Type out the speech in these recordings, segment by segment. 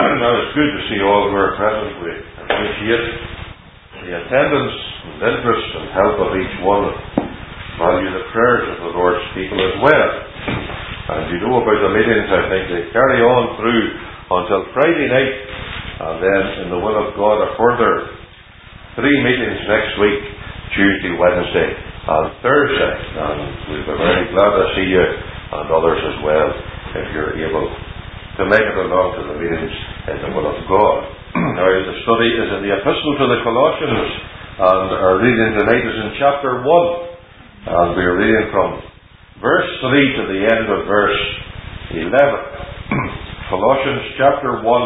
Now it's good to see all who are present. We appreciate the attendance and interest and help of each one. Value the prayers of the Lord's people as well. And you know about the meetings, I think they carry on through until Friday night, and then in the will of God a further 3 meetings next week, Tuesday, Wednesday and Thursday. And we'll be very glad to see you and others as well if you're able to make it along to the meetings in the will of God. Now the study is in the Epistle to the Colossians, and our reading tonight is in chapter 1, and we're reading from verse 3 to the end of verse 11. Colossians chapter 1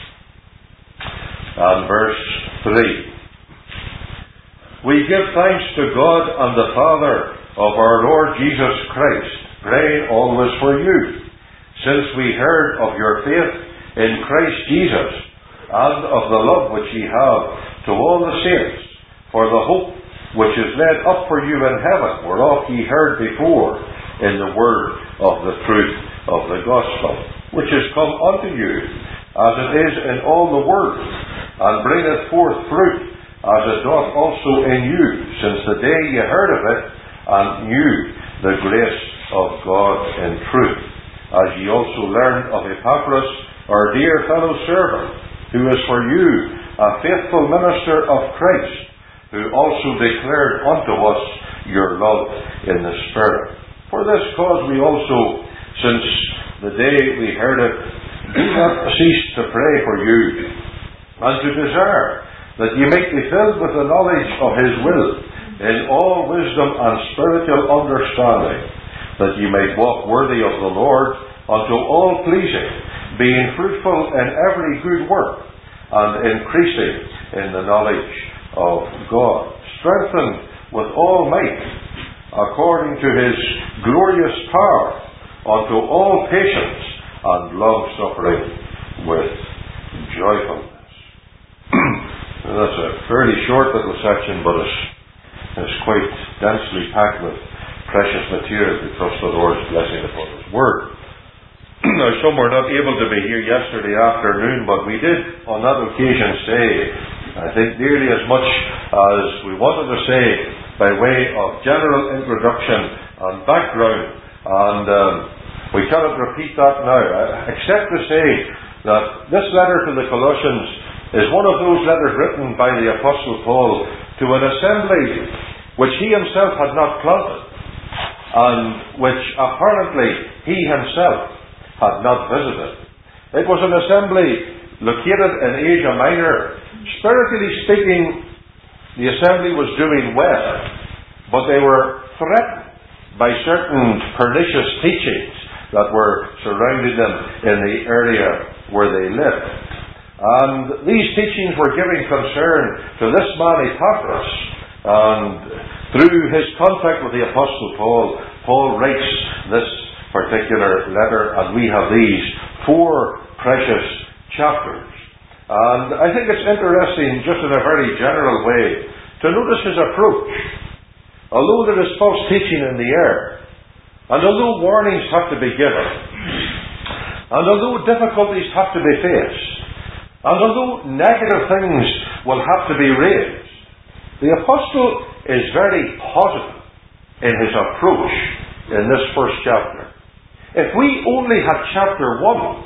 and verse 3. We give thanks to God and the Father of our Lord Jesus Christ, praying always for you, since we heard of your faith in Christ Jesus, and of the love which ye have to all the saints, for the hope which is laid up for you in heaven, whereof ye heard before in the word of the truth of the gospel, which is come unto you, as it is in all the world, and bringeth forth fruit, as it doth also in you, since the day ye heard of it, and knew the grace of God in truth, as ye also learned of Epaphras, our dear fellow servant, who is for you a faithful minister of Christ, who also declared unto us your love in the Spirit. For this cause we also, since the day we heard it, do not cease to pray for you, and to desire that ye may be filled with the knowledge of His will, in all wisdom and spiritual understanding, that ye may walk worthy of the Lord, unto all pleasing, being fruitful in every good work, and increasing in the knowledge of God, strengthened with all might, according to His glorious power, unto all patience and long-suffering with joyfulness. That's a fairly short little section, but it's quite densely packed with precious material. We trust the Lord's blessing upon His Word. Now, some were not able to be here yesterday afternoon, but we did on that occasion say, I think, nearly as much as we wanted to say by way of general introduction and background, and we cannot repeat that now, except to say that this letter to the Colossians is one of those letters written by the Apostle Paul to an assembly which he himself had not planted, and which apparently he himself had not visited. It was an assembly located in Asia Minor. Spiritually speaking, the assembly was doing well, but they were threatened by certain pernicious teachings that were surrounding them in the area where they lived. And these teachings were giving concern to this man Epaphras, and through his contact with the Apostle Paul, Paul writes this particular letter, and we have these 4 precious chapters. And I think it's interesting, just in a very general way, to notice his approach. Although there is false teaching in the air, and although warnings have to be given, and although difficulties have to be faced, and although negative things will have to be raised, the Apostle is very positive in his approach in this first chapter. If we only had chapter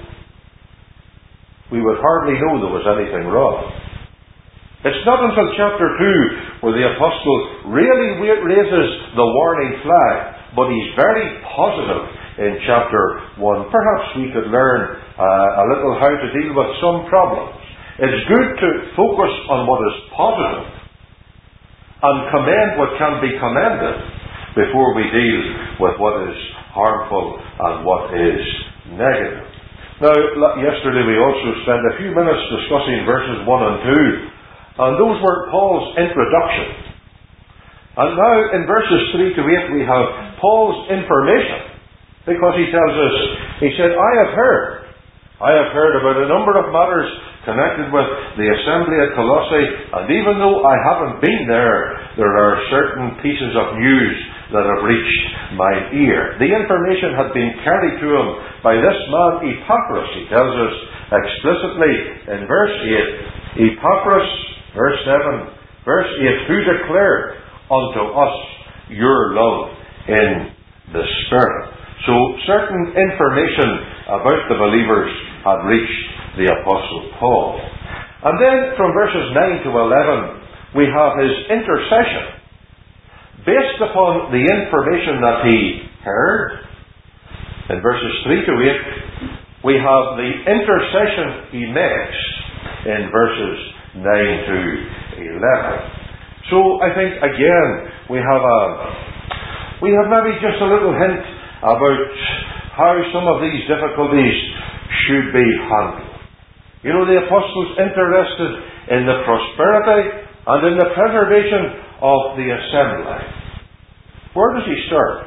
1, we would hardly know there was anything wrong. It's not until chapter 2 where the Apostle really raises the warning flag, but he's very positive in chapter 1. Perhaps we could learn a little how to deal with some problems. It's good to focus on what is positive and commend what can be commended before we deal with what is harmful and what is negative. Now, yesterday we also spent a few minutes discussing verses 1 and 2, and those were Paul's introduction. And now in verses 3 to 8 we have Paul's information, because he tells us, he said, I have heard about a number of matters connected with the assembly at Colossae, and even though I haven't been there, there are certain pieces of news that have reached mine ear. The information had been carried to him by this man Epaphras, he tells us explicitly in verse 8. Epaphras, verse 7, verse 8, who declared unto us your love in the Spirit. So certain information about the believers had reached the Apostle Paul. And then from verses 9 to 11, we have his intercession. Based upon the information that he heard, in verses 3 to 8, we have the intercession he makes in verses 9 to 11. So I think again we have maybe just a little hint about how some of these difficulties should be handled. You know, the apostles interested in the prosperity and in the preservation of the assembly. Where does he start?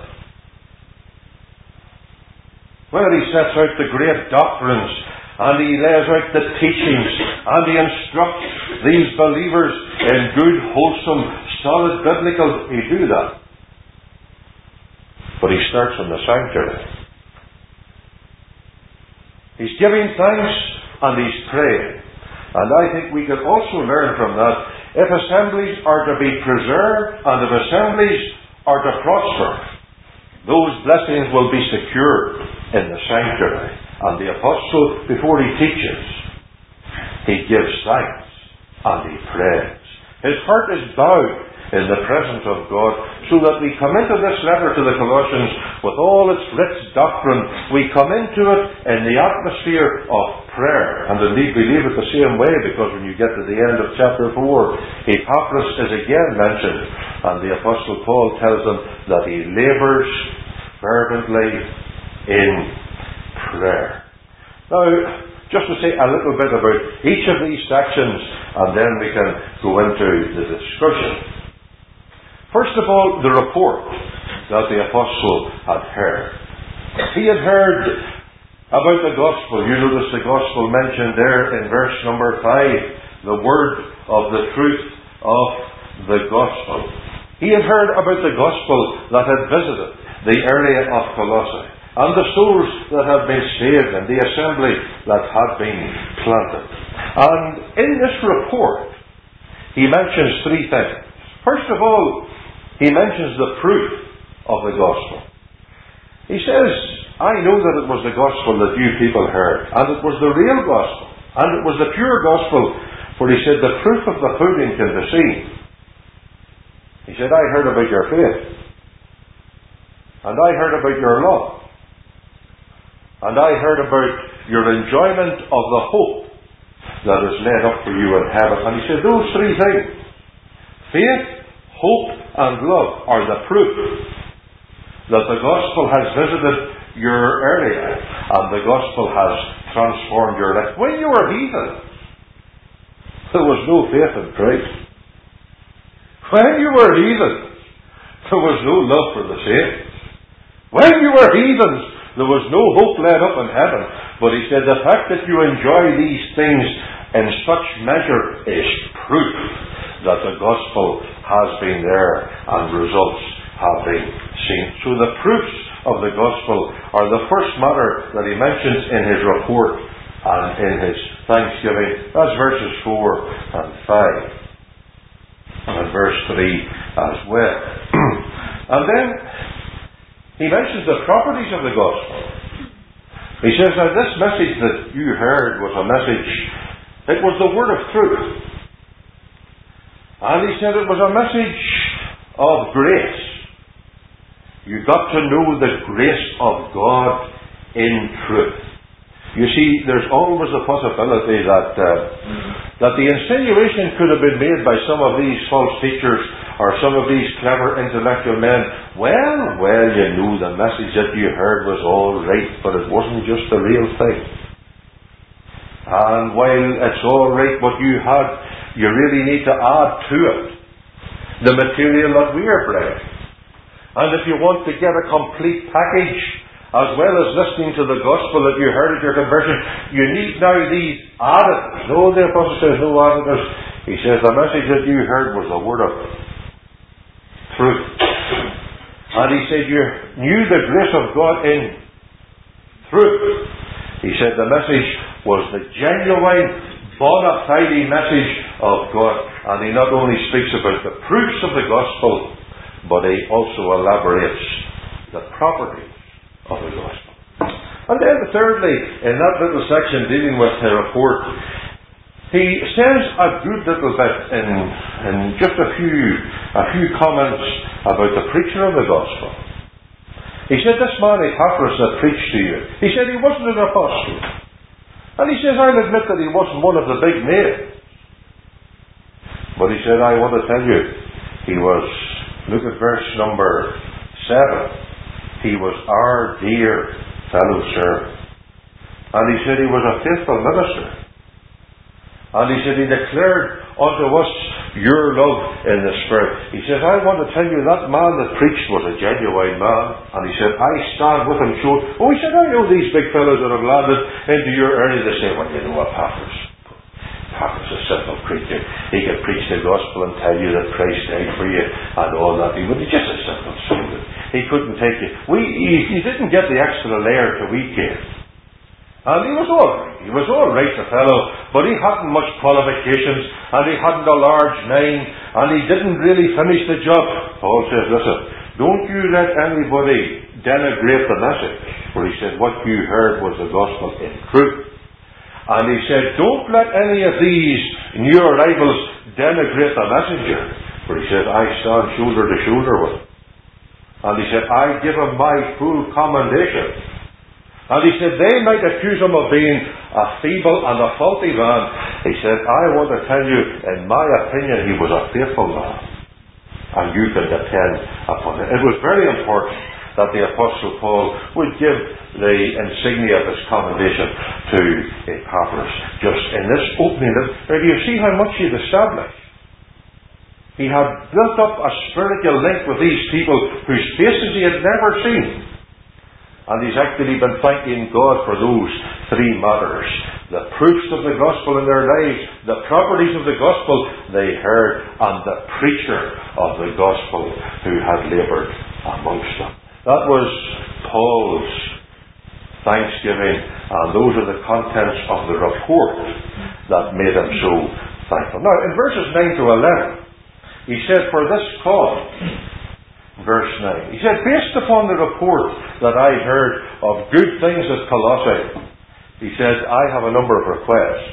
Well, he sets out the great doctrines, and he lays out the teachings, and he instructs these believers in good, wholesome, solid biblical. He do that. But he starts in the sanctuary. He's giving thanks and he's praying. And I think we can also learn from that, if assemblies are to be preserved and if assemblies are to prosper, those blessings will be secured in the sanctuary. And the apostle, before he teaches, he gives thanks and he prays. His heart is bowed in the presence of God, so that we come into this letter to the Colossians with all its rich doctrine. We come into it in the atmosphere of prayer. And indeed we leave it the same way, because when you get to the end of chapter 4, Epaphras is again mentioned, and the Apostle Paul tells them that he labours fervently in prayer. Now, just to say a little bit about each of these sections, and then we can go into the discussion. First of all, the report that the apostle had heard. He had heard about the gospel. You notice the gospel mentioned there in verse number 5. The word of the truth of the gospel. He had heard about the gospel that had visited the area of Colossae, and the souls that had been saved, and the assembly that had been planted. And in this report, he mentions three things. First of all, he mentions the proof of the gospel. He says, I know that it was the gospel that you people heard, and it was the real gospel, and it was the pure gospel, for he said, the proof of the pudding can be seen. He said, I heard about your faith, and I heard about your love, and I heard about your enjoyment of the hope that is laid up for you in heaven. And he said, those three things, faith, hope, and love, are the proof that the gospel has visited your area and the gospel has transformed your life. When you were heathen, there was no faith in Christ. When you were heathen, there was no love for the saints. When you were heathens, there was no hope laid up in heaven. But he said, the fact that you enjoy these things in such measure is proof that the gospel has been there and results have been seen. So the proofs of the gospel are the first matter that he mentions in his report and in his thanksgiving. That's verses 4 and 5. And verse 3 as well. And then he mentions the properties of the gospel. He says, now this message that you heard was a message, it was the word of truth. And he said it was a message of grace. You got to know the grace of God in truth. You see, there's always a possibility that the insinuation could have been made by some of these false teachers or some of these clever intellectual men. Well, you knew the message that you heard was all right, but it wasn't just the real thing. And while it's all right what you had, you really need to add to it the material that we are bringing. And if you want to get a complete package, as well as listening to the gospel that you heard at your conversion, you need now these additives. No, the apostle says no additives. He says the message that you heard was the word of truth. And he said, you knew the grace of God in truth. He said the message was the genuine, bona fide message of God. And he not only speaks about the proofs of the gospel, but he also elaborates the properties of the gospel. And then thirdly, in that little section dealing with the report, he says a good little bit in just a few comments about the preacher of the gospel. He said, this man Epaphras that preached to you, he said he wasn't an apostle. And he says, I'll admit that he wasn't one of the big names. But he said, I want to tell you, he was, look at verse number 7, he was our dear fellow servant. And he said he was a faithful minister. And he said he declared unto us your love in the Spirit. He said, I want to tell you that man that preached was a genuine man. And he said, I stand with him sure. Oh, he said, I know these big fellows that have landed into your area. They say, well, you know what, Epaphras is a simple preacher. He can preach the gospel and tell you that Christ died for you and all that. He was just a simple soul. He couldn't take you. He didn't get the extra layer to we gave. And he was all right. He was all right, the fellow, but he hadn't much qualifications, and he hadn't a large name, and he didn't really finish the job. Paul says, listen, don't you let anybody denigrate the message. For he said, what you heard was the gospel in truth. And he said, don't let any of these new arrivals denigrate the messenger. For he said, I stand shoulder to shoulder with him. And he said, I give him my full commendation. And he said, they might accuse him of being a feeble and a faulty man. He said, I want to tell you, in my opinion, he was a faithful man. And you can depend upon it. It was very important that the Apostle Paul would give the insignia of his commendation to Epaphras. Just in this opening, now do you see how much he had established? He had built up a spiritual link with these people whose faces he had never seen. And he's actually been thanking God for those three matters. The proofs of the gospel in their lives, the properties of the gospel they heard, and the preacher of the gospel who had laboured amongst them. That was Paul's thanksgiving, and those are the contents of the report that made him so thankful. Now, in verses 9 to 11, he said, for this cause, verse 9. He said, based upon the report that I heard of good things at Colossae, he said, I have a number of requests.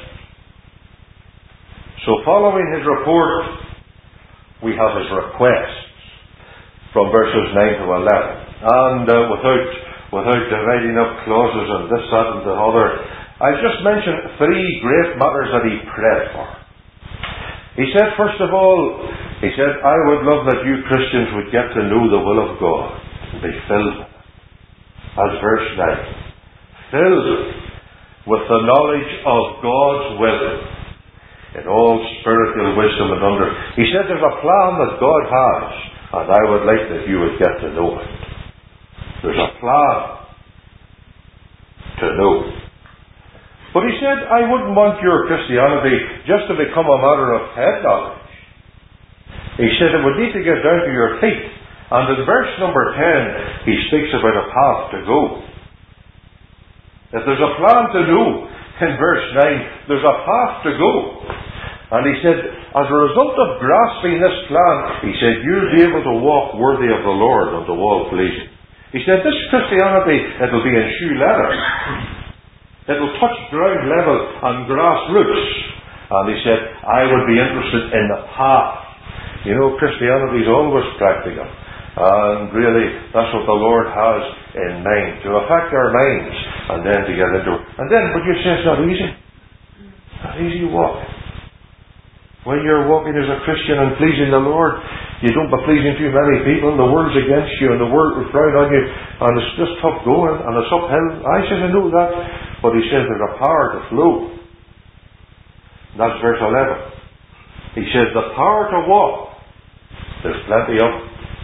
So following his report, we have his requests from verses 9 to 11. And without dividing up clauses and this, that and the other, I just mentioned three great matters that he prayed for. He said, first of all, he said, I would love that you Christians would get to know the will of God and be filled with it. As verse 9. Filled with the knowledge of God's will in all spiritual wisdom and understanding. He said there's a plan that God has, and I would like that you would get to know it. There's a plan to know. But he said, I wouldn't want your Christianity just to become a matter of head knowledge. He said it would need to get down to your feet. And in verse number 10, he speaks about a path to go. If there's a plan to know, in verse 9, there's a path to go. And he said, as a result of grasping this plan, he said, you'll be able to walk worthy of the Lord unto all pleasing. He said, this Christianity, it'll be in shoe leather. It'll touch ground level and grassroots. And he said, I would be interested in the path. You know, Christianity is always practical. And really, that's what the Lord has in mind. To affect our minds and then to get into it. And then, but you say it's not easy. Not easy walk. When you're walking as a Christian and pleasing the Lord, you don't be pleasing too many people. The world's against you and the world will frown on you. And it's just tough going and it's uphill. I said, I know that. But he says there's a power to flow. That's verse 11. He says the power to walk. There's plenty of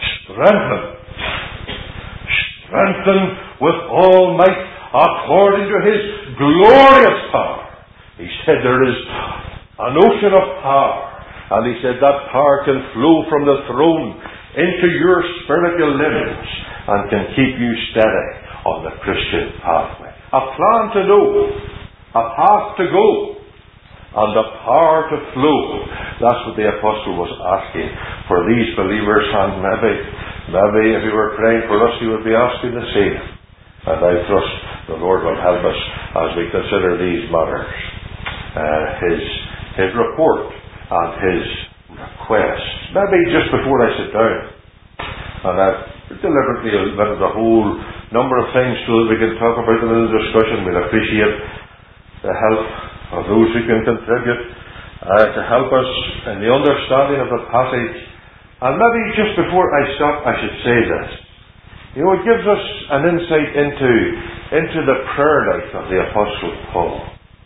strengthen with all might according to his glorious power. He said there is an ocean of power, and he said that power can flow from the throne into your spiritual limbs and can keep you steady on the Christian pathway. A plan to know, a path to go, and the power to flow. That's what the apostle was asking for these believers, and maybe if he were praying for us, he would be asking the same. And I trust the Lord will help us as we consider these matters. His report and his request. Maybe just before I sit down, and I've deliberately omitted a whole number of things so that we can talk about them in the discussion. We'll appreciate the help of those who can contribute to help us in the understanding of the passage. And maybe just before I stop, I should say this. It gives us an insight into the prayer life of the Apostle Paul.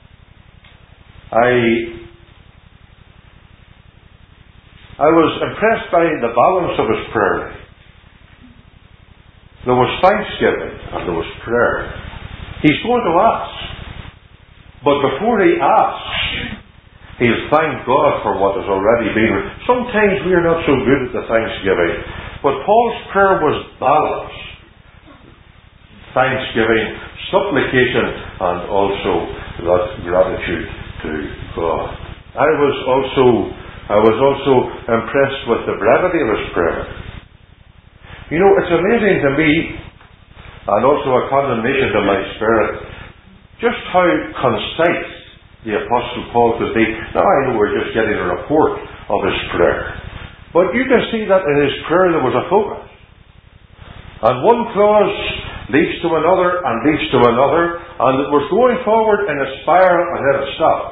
I was impressed by the balance of his prayer life. There was thanksgiving and there was prayer. He's going to ask. But before he asks, he'll thank God for what has already been. Sometimes we are not so good at the thanksgiving. But Paul's prayer was balanced. Thanksgiving, supplication, and also that gratitude to God. I was also impressed with the brevity of his prayer. It's amazing to me, and also a condemnation to my spirit, just how concise the Apostle Paul could be. Now I know we're just getting a report of his prayer, but you can see that in his prayer there was a focus. And one clause leads to another and leads to another, and it was going forward in a spiral and then it stopped.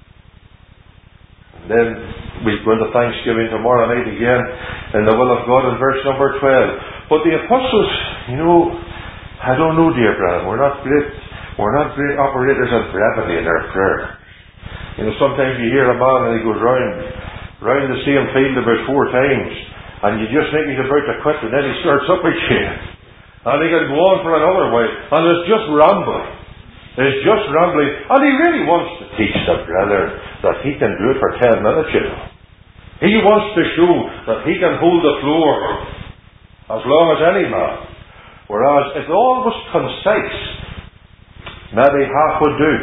And then we go into Thanksgiving tomorrow night again in the will of God in verse number 12. But the apostles, I don't know, dear brethren, we're not great operators of brevity in our prayer. Sometimes you hear a man and he goes round the same field about 4 times, and you just think he's about to quit, and then he starts up again. And he can go on for another while, and it's just rambling. And he really wants to teach the brethren that he can do it for 10 minutes, He wants to show that he can hold the floor as long as any man. Whereas if all was concise, maybe half would do.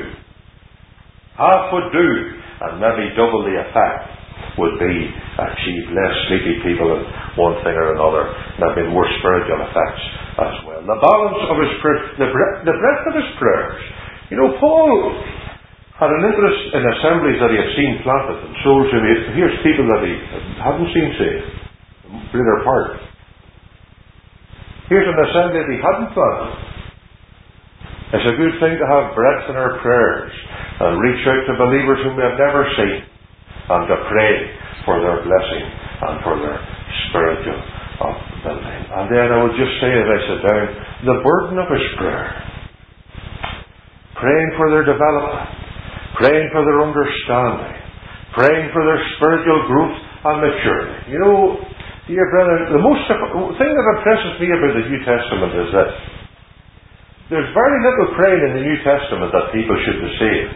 And maybe double the effect would be achieved. Less sleepy people and one thing or another. Maybe more spiritual effects as well. The balance of his prayer, the breadth of his prayers. Paul had an interest in assemblies that he had seen planted, and souls who here's people that he hadn't seen saved, play their part. Here's an assembly that he hadn't planted. It's a good thing to have breadth in our prayers and reach out to believers whom we have never seen, and to pray for their blessing and for their spiritual upbuilding. And then I would just say as I sit down, the burden of his prayer. Praying for their development, praying for their understanding, praying for their spiritual growth and maturity. Dear brethren, the thing that impresses me about the New Testament is that there's very little praying in the New Testament that people should be saved.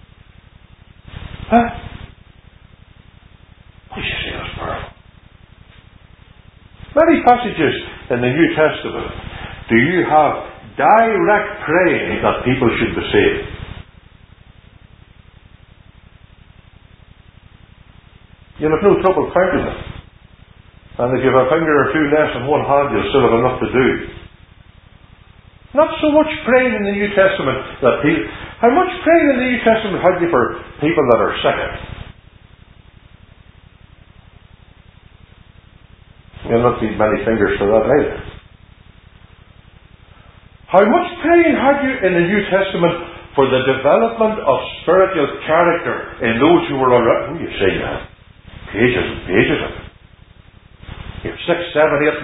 We should say that's powerful. Many passages in the New Testament do you have direct praying that people should be saved. You'll have no trouble counting them. And if you have a finger or two less in one hand, you'll still have enough to do. Not so much praying in the New Testament that people... How much praying in the New Testament had you for people that are sick? You'll not need many fingers for that either. How much praying had you in the New Testament for the development of spiritual character in those who were already... you say that. Pages and pages of it. You have 6, 7,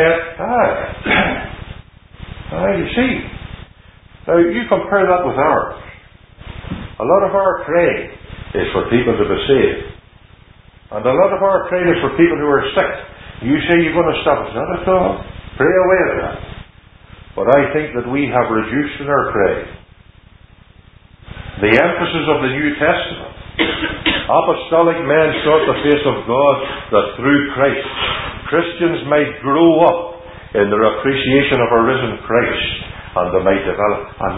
8, 9, 10. You see. Now you compare that with ours. A lot of our praying is for people to be saved. And a lot of our praying is for people who are sick. You say you're going to stop us. Not at all. Pray away at that. But I think that we have reduced in our praying the emphasis of the New Testament Apostolic men sought the face of God that through Christ Christians might grow up in their appreciation of a risen Christ, and they might develop. And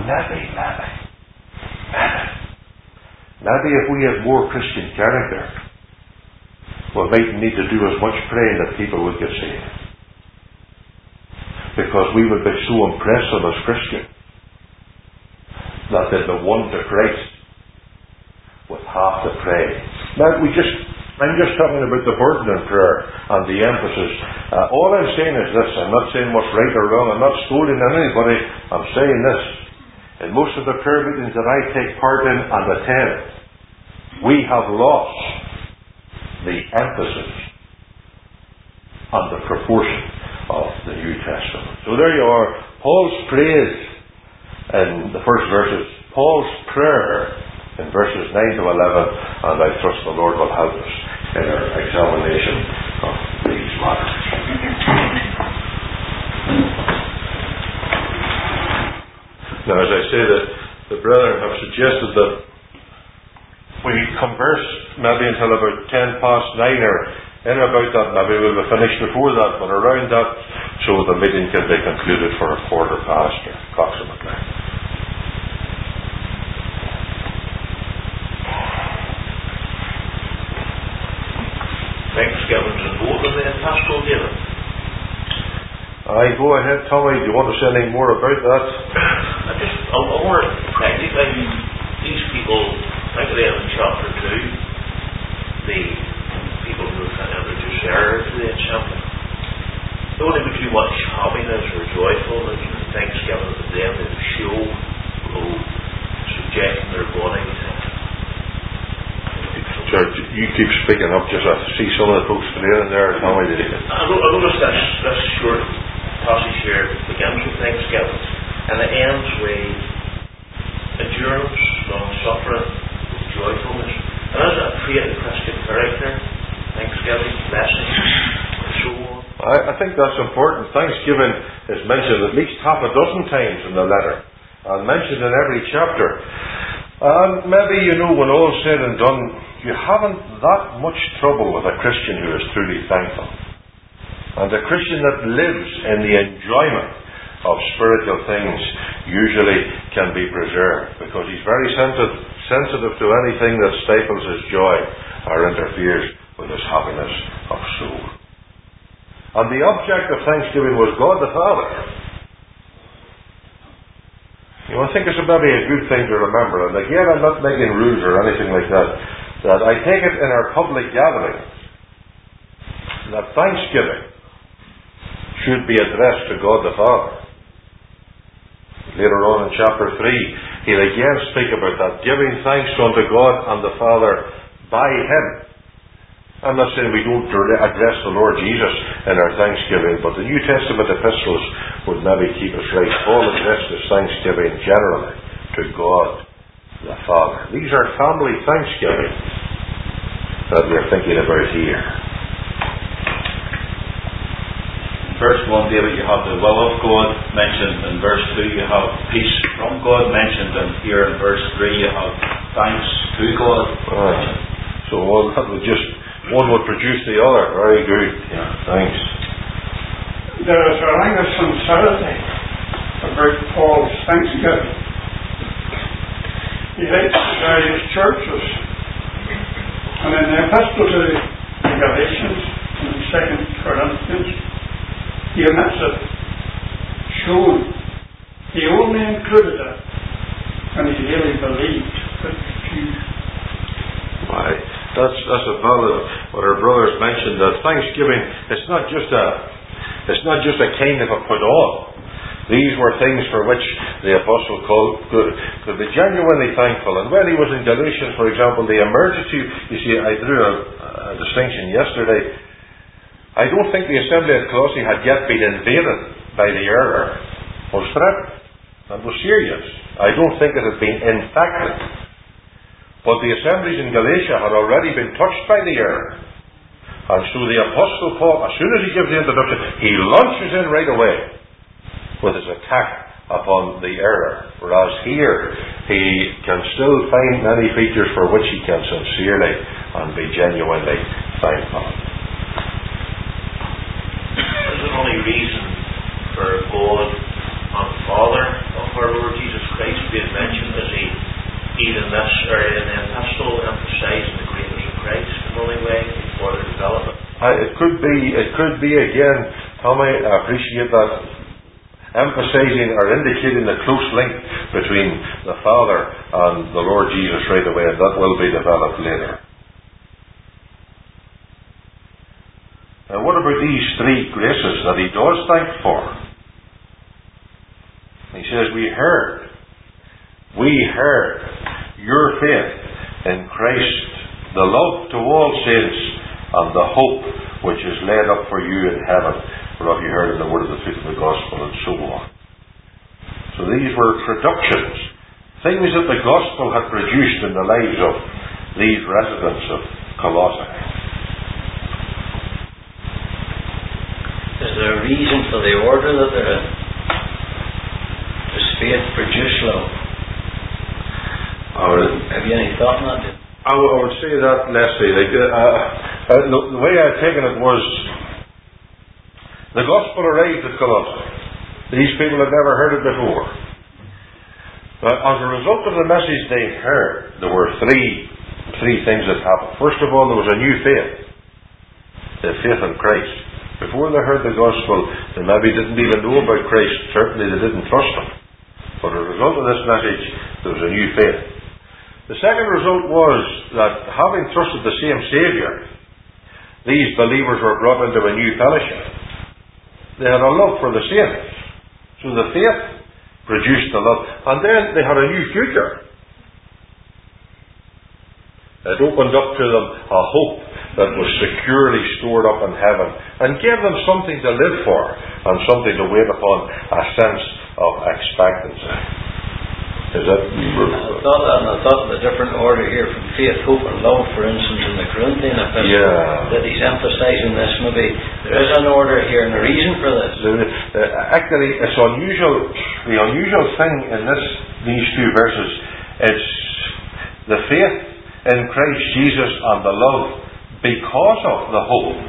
maybe if we had more Christian character, we might need to do as much praying that people would get saved, because we would be so impressed on us Christians that they'd be won to Christ with half the pray. Now I'm just talking about the burden in prayer and the emphasis. All I'm saying is this. I'm not saying what's right or wrong. I'm not scolding anybody. I'm saying this. In most of the prayer meetings that I take part in and attend, we have lost the emphasis and the proportion of the New Testament. So there you are. Paul's praise in the first verses. Paul's prayer in verses 9 to 11, and I trust the Lord will help us in our examination of these matters. Now, as I say, that the brethren have suggested that we converse maybe until about 10 past 9, or in about that. Maybe we'll be finished before that, but around that, so the meeting can be concluded for a quarter past, or approximately. Thanksgiving and vote on the pastoral giving. Go ahead, Tommy. Do you want to say anything more about that? I more practically, these people, like they have in chapter 2, the people who have entered to share to the assembly, they don't have too much happiness or joyfulness or thanksgiving to them. They show subjecting their bodies. George, you keep speaking up just to see some of the folks today in there. Tommy, I noticed this short passage here begins with thanksgiving and it ends with endurance, long suffering, joyfulness. And as a trait of Christian character, thanksgiving, blessing, and so on. I think that's important. Thanksgiving is mentioned at least half a dozen times in the letter, and mentioned in every chapter. And maybe, when all's said and done, you haven't that much trouble with a Christian who is truly thankful. And a Christian that lives in the enjoyment of spiritual things usually can be preserved, because he's very sensitive to anything that stifles his joy or interferes with his happiness of soul. And the object of thanksgiving was God the Father. I think it's maybe a good thing to remember, and again, I'm not making rules or anything like that, that I take it in our public gatherings that thanksgiving should be addressed to God the Father. Later on in chapter 3, he'll again speak about that, giving thanks unto God and the Father by Him. I'm not saying we don't address the Lord Jesus in our thanksgiving, but the New Testament epistles would maybe keep us right. Paul addressed his thanksgiving generally to God the Father. These are family thanksgivings that we're thinking about here. In verse 1, David, you have the will of God mentioned. In verse 2, you have peace from God mentioned. And here in verse 3, you have thanks to God mentioned. So that would one would produce the other. Very good. Yeah, thanks. There is a ring of sincerity about Paul's thanksgiving. He writes to various churches, and in the epistle to the Galatians and 2 Corinthians, he omits it, showing he only included it when he really believed that the Jews. Right. That's a valid what our brothers mentioned, that thanksgiving it's not just a kind of a put on. These were things for which the apostle could be genuinely thankful. And when he was in Galatians, for example, the emergency, you see, I drew a distinction yesterday. I don't think the assembly at Colossae had yet been invaded by the error. It was threatened. That was serious. I don't think it had been infected. But the assemblies in Galatia had already been touched by the error. And so the Apostle Paul, as soon as he gives the introduction, he launches in right away with his attack upon the error. Whereas here, he can still find many features for which he can sincerely and be genuinely thankful. Is the only reason for God and Father of our Lord Jesus Christ being mentioned as he, even this area in the epistle, emphasising the greatness of Christ in the only way for their development? It could be again, Tommy, I appreciate that, emphasising or indicating the close link between the Father and the Lord Jesus right away, and that will be developed later. Now, what about these three graces that he does thank for? He says, we heard your faith in Christ, the love to all saints, and the hope which is laid up for you in heaven, whereof you heard in the word of the truth of the gospel, and so on. So these were traductions, things that the gospel had produced in the lives of these residents of Colossae. Is there a reason for the order that they're in? Does faith produce love? Have you any thought on that? I would say that, Leslie, the way I've taken it was, the gospel arrived at Colossae. These people had never heard it before. But as a result of the message they heard, there were three things that happened. First of all, there was a new faith. The faith in Christ. Before they heard the gospel, they maybe didn't even know about Christ. Certainly they didn't trust Him. But as a result of this message, there was a new faith. The second result was that, having trusted the same Saviour, these believers were brought into a new fellowship. They had a love for the saints. So the faith produced the love. And then they had a new future. It opened up to them a hope that was securely stored up in heaven, and gave them something to live for, and something to wait upon, a sense of expectancy. Is that... I thought of a different order here, from faith, hope and love, for instance, in the Corinthian epistle, that he's emphasising this. Maybe there is an order here and a reason for this. Actually, it's unusual. The unusual thing in these two verses is the faith in Christ Jesus and the love because of the hope.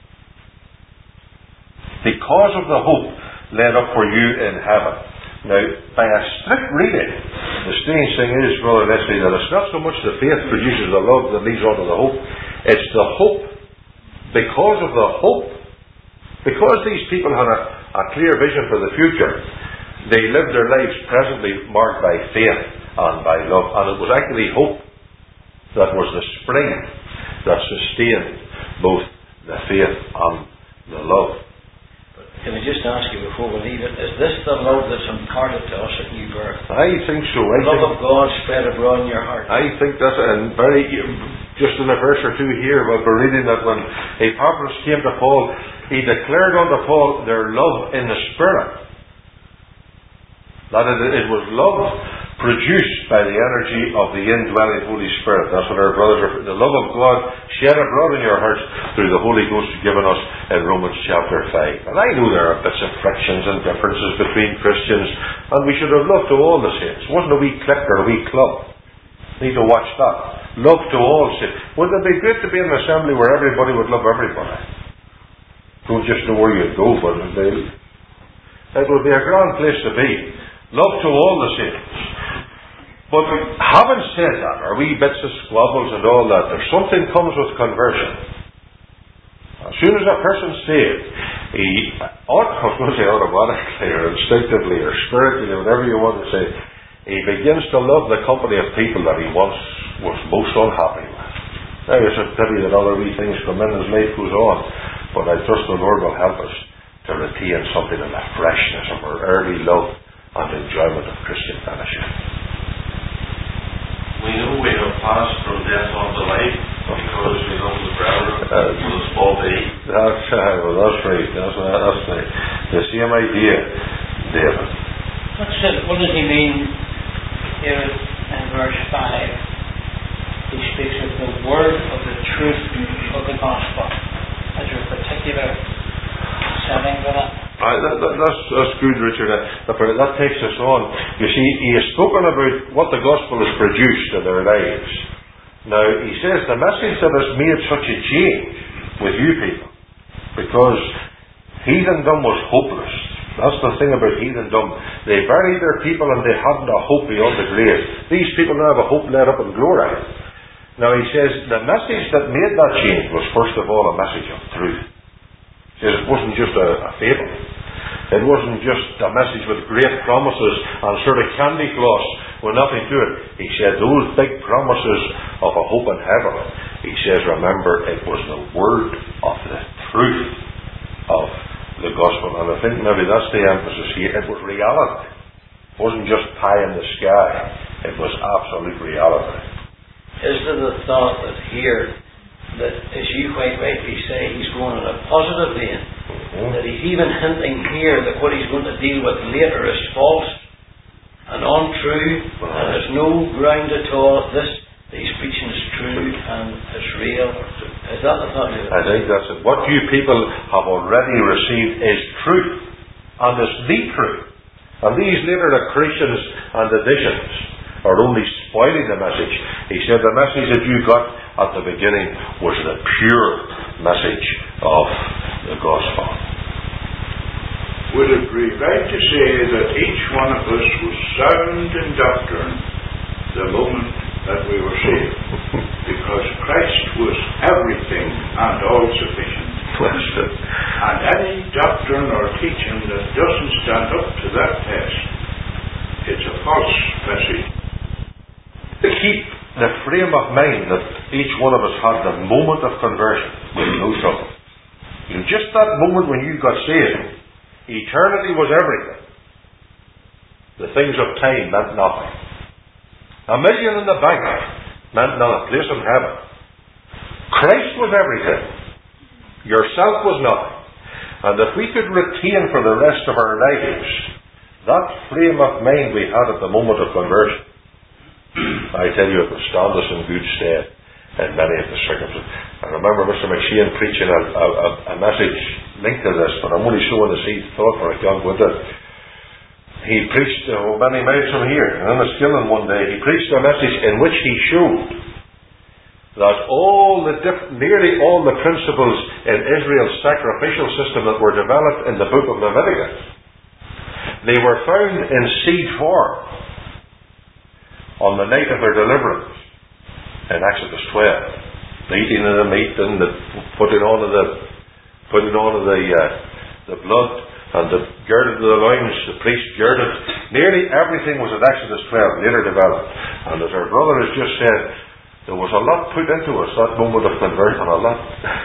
Because of the hope laid up for you in heaven. Now, by a strict reading, the strange thing is, Brother Leslie, that it's not so much the faith produces the love that leads on to the hope, it's the hope. Because of the hope, because these people had a clear vision for the future, they lived their lives presently marked by faith and by love. And it was actually hope that was the spring that sustained both the faith and the love. Can I just ask you before we leave it, is this the love that's imparted to us at new birth? I think so. The love of God spread abroad in your heart. I think that's, and just in a verse or two here, we're reading that when Epaphras came to Paul, he declared unto Paul their love in the Spirit. That it was love produced by the energy of the indwelling Holy Spirit. That's what our brothers are. The love of God shed abroad in your hearts through the Holy Ghost given us in Romans chapter 5. And I know there are bits of frictions and differences between Christians, and we should have love to all the saints. It wasn't a wee clique or a wee club. We need to watch that. Love to all saints. Wouldn't it be good to be in an assembly where everybody would love everybody? Don't just know where you'd go, but it would be a grand place to be. Love to all the saints. But having said that, our wee bits of squabbles and all that, there's something comes with conversion. As soon as a person's saved, he automatically or instinctively or spiritually, whatever you want to say, he begins to love the company of people that he once was most unhappy with. Now, it's a pity that other wee things come in as life goes on, but I trust the Lord will help us to retain something of the freshness of our early love and enjoyment of Christian fellowship. We know we have passed from death unto life because we love the brethren with a small b. That's right. That's right. The same idea, David. What does he mean here in verse 5? He speaks of the word of the truth of the gospel. Is there a particular setting for that? That's good, Richard. That takes us on. You see, he has spoken about what the gospel has produced in their lives. Now, he says the message that has made such a change with you people, because heathendom was hopeless. That's the thing about heathendom. They buried their people and they hadn't a hope beyond the grave. These people now have a hope laid up in glory. Now he says the message that made that change was first of all a message of truth. He says it wasn't just a fable. It wasn't just a message with great promises and sort of candy floss with nothing to it. He said those big promises of a hope in heaven. He says, remember, it was the word of the truth of the gospel. And I think maybe that's the emphasis here. It was reality. It wasn't just pie in the sky. It was absolute reality. Is there the thought that here, that as you quite rightly say, he's going in a positive vein, that he's even hinting here that what he's going to deal with later is false and untrue, and there's no ground at all. This that he's preaching is true and is real. Is that the thought? I think that's it. What you people have already received is truth, and is the truth. And these later accretions and additions are only spoiling the message. He said the message that you got at the beginning was the pure message of the gospel. Would it be right to say that each one of us was sound in doctrine the moment that we were saved? Because Christ was everything and all sufficient. And any doctrine or teaching that doesn't stand up to that test, it's a false message. To keep the frame of mind that each one of us had the moment of conversion with no trouble. Just that moment when you got saved, eternity was everything. The things of time meant nothing. $1 million in the bank meant nothing. A place in heaven. Christ was everything. Yourself was nothing. And if we could retain for the rest of our lives that frame of mind we had at the moment of conversion, I tell you, it would stand us in good stead in many of the circumstances. I remember Mr. McShane preaching a message linked to this, but I'm only showing the seed thought for it, John Woodard. He preached many miles from here, in Enniskillen one day. He preached a message in which he showed that nearly all the principles in Israel's sacrificial system that were developed in the book of Leviticus, they were found in seed form on the night of their deliverance in Exodus 12. The eating of the meat and the putting on of the blood and the girded of the loins, the priest girded. Nearly everything was in Exodus 12, later developed. And as our brother has just said, there was a lot put into us that moment of conversion, a lot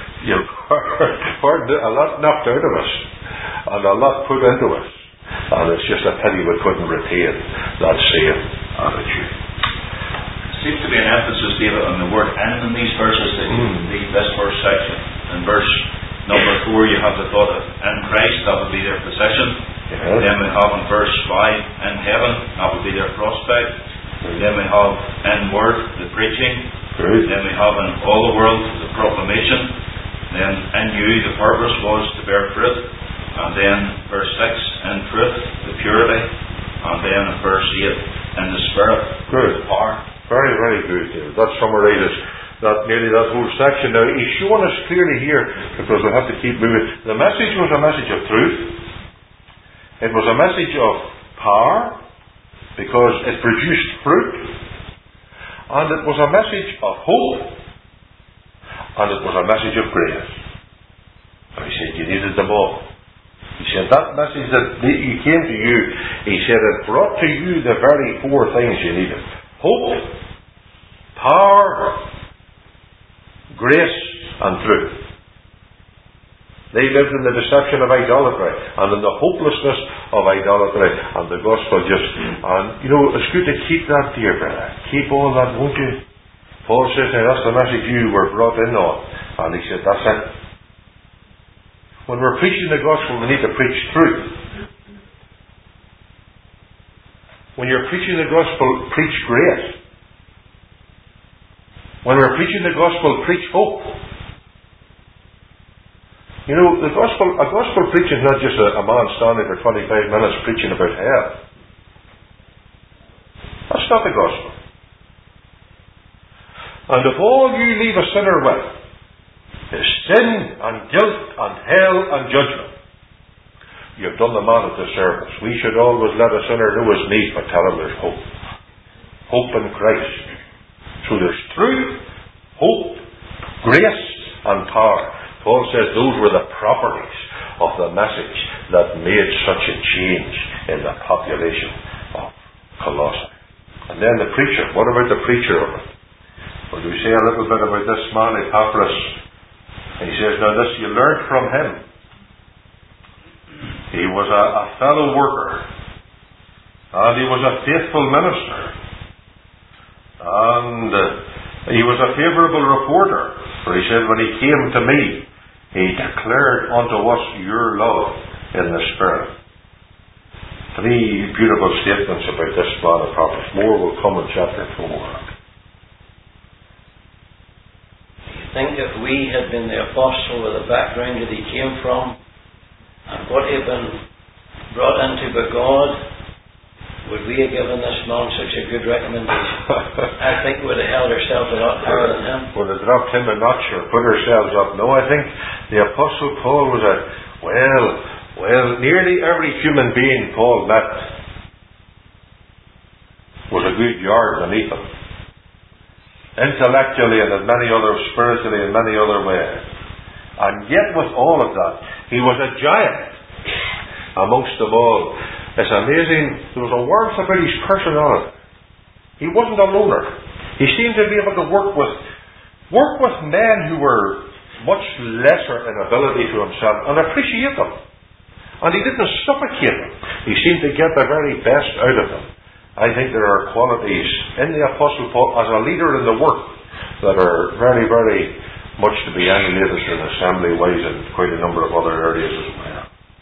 knocked out of us, and a lot put into us. And it's just a pity we couldn't retain that same attitude. Seems to be an emphasis, David, on the word "and" in these verses. This first section. In verse number 4, you have the thought of "in Christ," that would be their possession. Yes. Then we have in verse 5, "in heaven," that would be their prospect. Then we have "in word," the preaching. Good. Then we have "in all the world," the proclamation. Then "in you," the purpose was to bear fruit. And then verse 6, "in truth," the purity. And then in verse 8, "in the Spirit," good. the power. Very, very good, David. That summarizes nearly that whole section. Now, he's showing us clearly here, because we have to keep moving. The message was a message of truth. It was a message of power, because it produced fruit. And it was a message of hope. And it was a message of grace. And he said you needed them all. He said that message that he came to you, he said it brought to you the very 4 things you needed. Hope, power, grace, and truth. They lived in the deception of idolatry and in the hopelessness of idolatry, and the gospel it's good to keep that, dear brother. Keep all that, won't you? Paul says, that's the message you were brought in on. And he said, that's it. When we're preaching the gospel, we need to preach truth. When you're preaching the gospel, preach grace. When we're preaching the gospel, preach hope. You know, a gospel preaching is not just a man standing for 25 minutes preaching about hell. That's not the gospel. And if all you leave a sinner with is sin and guilt and hell and judgment, you've done the man a disservice. We should always let a sinner know his need, but tell him there's hope. Hope in Christ. So there's truth, hope, grace and power. Paul says those were the properties of the message that made such a change in the population of Colossae. And then the preacher. What about the preacher of it? Well, we say a little bit about this man, Epaphras. And he says, now this you learned from him. He was a fellow worker. And he was a faithful minister. And he was a favourable reporter. For he said, when he came to me, he declared unto us your love in the Spirit. 3 beautiful statements about this man of Epaphras. More will come in chapter 4. You think if we had been the apostle with the background that he came from and what he had been brought into by God, would we have given this man such a good recommendation? I think we would have held ourselves a lot higher than him. Would have dropped him a notch or put ourselves up. No, I think the Apostle Paul was nearly every human being Paul met was a good yard beneath him. Intellectually and in many other, spiritually in many other ways. And yet with all of that, he was a giant amongst them all. It's amazing. There was a warmth about his personality. He wasn't a loner. He seemed to be able to work with men who were much lesser in ability to himself and appreciate them. And he didn't suffocate them. He seemed to get the very best out of them. I think there are qualities in the Apostle Paul as a leader in the work that are very, very much to be emulated in assembly-wise and quite a number of other areas as well.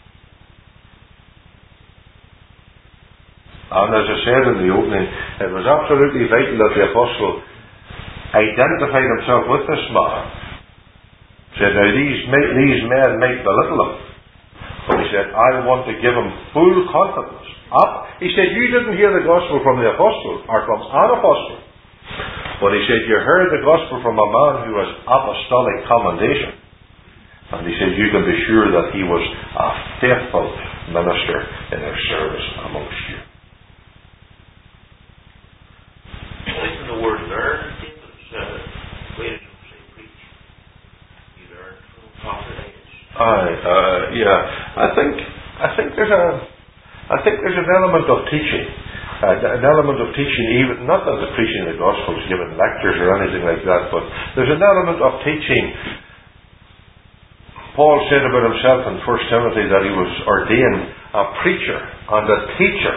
And as I said in the opening, it was absolutely vital that the apostle identified himself with this man. He said, now these men might belittle him. But he said, I want to give him full confidence. He said, you didn't hear the gospel from the apostle, or from an apostle. But he said, you heard the gospel from a man who has apostolic commendation. And he said, you can be sure that he was a faithful minister in their service amongst you. Even the word learn, where did you say preach? You learn from Prophet. I think there's an element of teaching. An element of teaching, even not that the preaching of the gospel is giving lectures or anything like that, but there's an element of teaching. Paul said about himself in 1 Timothy that he was ordained a preacher and a teacher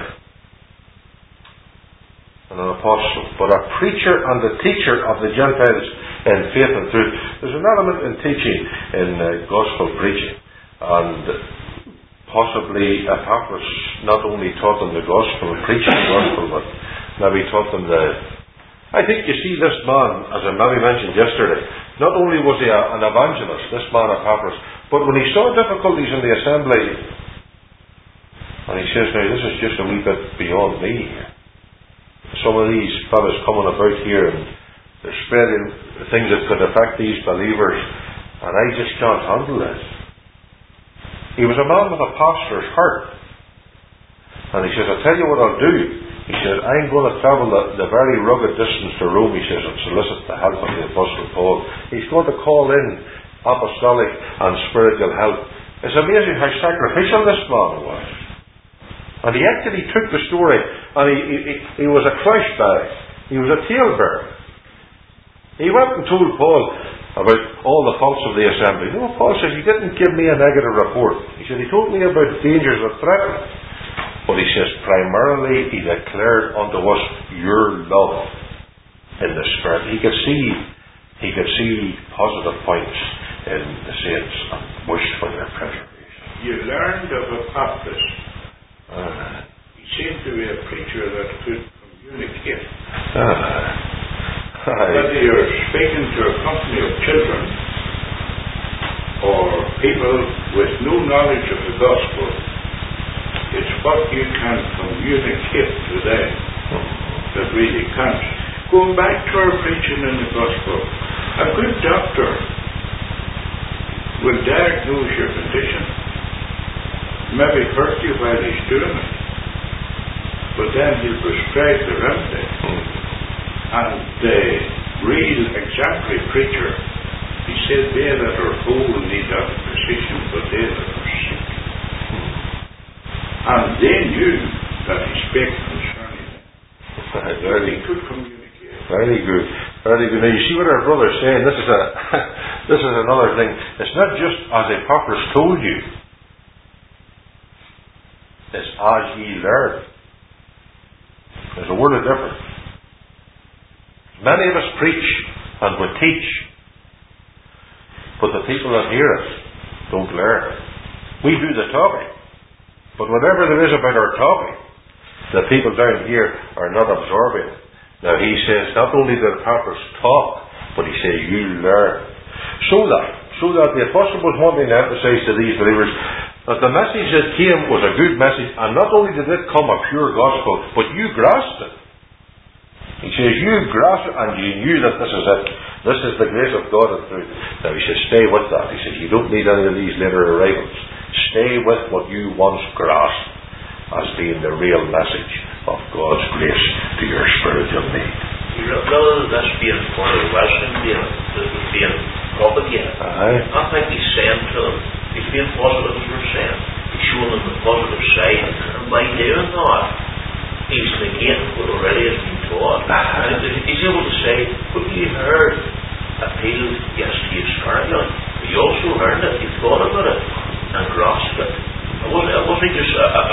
and an apostle, but a preacher and a teacher of the Gentiles in faith and truth. There's an element in teaching in gospel preaching, and possibly Epaphras not only taught them the gospel and preached the gospel, but maybe taught them I think you see this man, as I maybe mentioned yesterday, not only was he an evangelist, this man Epaphras, but when he saw difficulties in the assembly, and he says, now this is just a wee bit beyond me here. Some of these fellas coming about here and they're spreading things that could affect these believers, and I just can't handle this. He was a man with a pastor's heart. And he says, I'll tell you what I'll do. He says, I'm going to travel the very rugged distance to Rome, he says, and solicit the help of the Apostle Paul. He's going to call in apostolic and spiritual help. It's amazing how sacrificial this man was. And he actually took the story, and he was a crash bag. He was a talebearer. He went and told Paul about all the faults of the assembly. No, Paul says, he didn't give me a negative report. He said, he told me about dangers that threatened. But he says, primarily he declared unto us your love in the Spirit. He could see positive points in the saints and wished for their preservation. You learned of Epaphras. He seemed to be a preacher that could communicate. Whether you're speaking to a company of children or people with no knowledge of the gospel, it's what you can communicate to them that really counts. Going back to our preaching in the gospel, a good doctor will diagnose your condition, maybe hurt you while he's doing it, but then he'll prescribe the remedy. And the real exemplary preacher, he said, they that are whole need not a physician, but they that are sick. And they knew that he spake concerning them. He could communicate. Very good. Very good. Now you see what our brother's saying. This is another thing. It's not just as Epaphras told you. It's as ye learn. There's a word of difference. Many of us preach and we teach, but the people that hear us don't learn. We do the talking, but whatever there is about our talking, the people down here are not absorbing. Now he says not only did Epaphras talk, but he says you learn. So that the apostle was wanting to emphasize to these believers that the message that came was a good message, and not only did it come a pure gospel, but you grasped it. He says you grasped it and you knew that this is it. This is the grace of God and truth. Now he says stay with that. He says you don't need any of these later arrivals. Stay with what you once grasped as being the real message of God's grace to your spiritual need. Rather than this being for the Western being propagated, I think he's saying to them, he's being positive as we're saying. He's showing them the positive side, and by doing that, he's negating what already has been taught. And he's able to say, what you heard appealed, yes, to you spiritually, but you also heard it, you thought about it, and grasped it. It wasn't just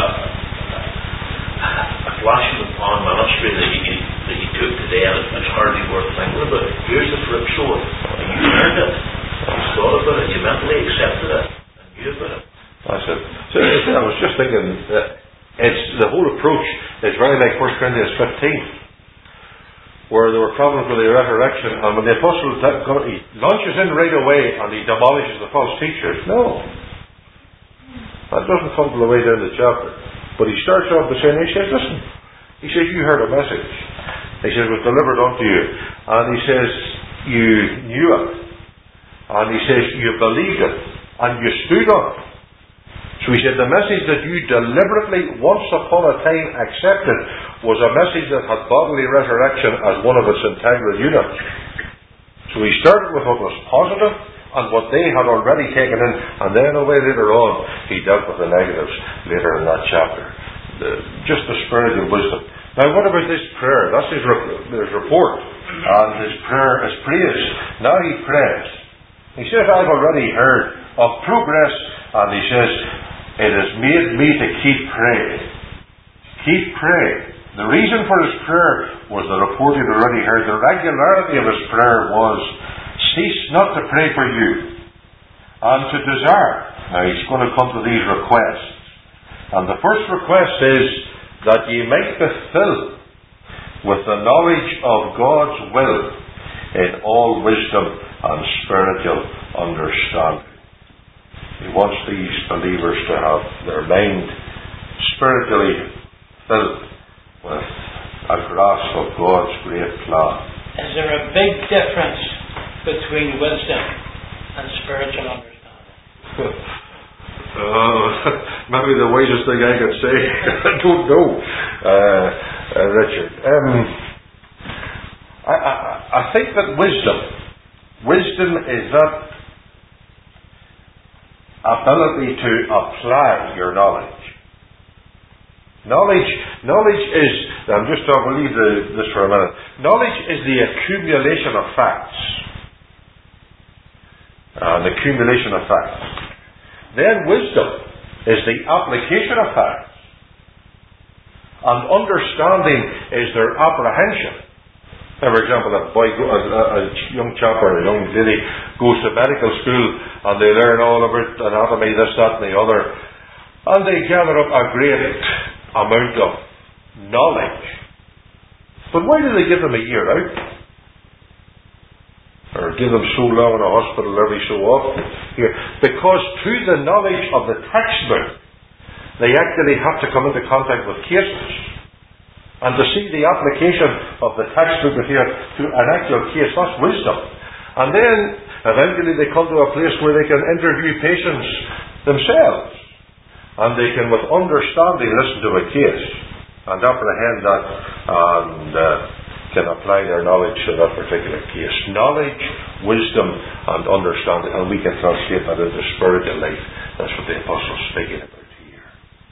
a flash in the pan ministry that you took today and it's hardly worth thinking about. Here's the flip sword. And you learned it. You thought about it. You mentally accepted it. And knew about it. That's it. So I was just thinking that it's the whole approach is very like 1 Corinthians 15, where there were problems with the resurrection, and when the apostle he launches in right away and he demolishes the false teachers. No. That doesn't come to the way down the chapter. But he starts off by saying, he says, listen, he says, you heard a message. He says, it was delivered unto you. And he says, you knew it. And he says, you believed it. And you stood on it. So he said, the message that you deliberately, once upon a time, accepted was a message that had bodily resurrection as one of its integral units. So he started with what was positive, and what they had already taken in, and then away later on he dealt with the negatives later in that chapter. Just the spiritual wisdom. Now what about this prayer? That's his report, and his prayer is praise. Now he prays. He says, I've already heard of progress, and he says, it has made me to keep praying. Keep praying. The reason for his prayer was the report he'd already heard. The regularity of his prayer was, cease not to pray for you, and to desire. Now he's going to come to these requests. And the first request is that ye might be filled with the knowledge of God's will in all wisdom and spiritual understanding. He wants these believers to have their mind spiritually filled with a grasp of God's great plan. Is there a big difference between wisdom and spiritual understanding? Maybe the wisest thing I could say. I don't know, Richard. I think that wisdom is that ability to apply your knowledge. Knowledge is, I'm just going to leave this for a minute. Knowledge is the accumulation of facts. The accumulation of facts. Then wisdom is the application of facts. And understanding is their apprehension. Now, for example, a young chap or a young lady goes to medical school and they learn all about anatomy, this, that and the other, and they gather up a great amount of knowledge. But why do they give them a year out? Or give them so long in a hospital every so often here. Because through the knowledge of the textbook, they actually have to come into contact with cases. And to see the application of the textbook here to an actual case, that's wisdom. And then, eventually they come to a place where they can interview patients themselves. And they can, with understanding, listen to a case and apprehend that and can apply their knowledge to that particular case. Knowledge, wisdom, and understanding. And we can translate that into spiritual life. That's what the Apostle's speaking about here.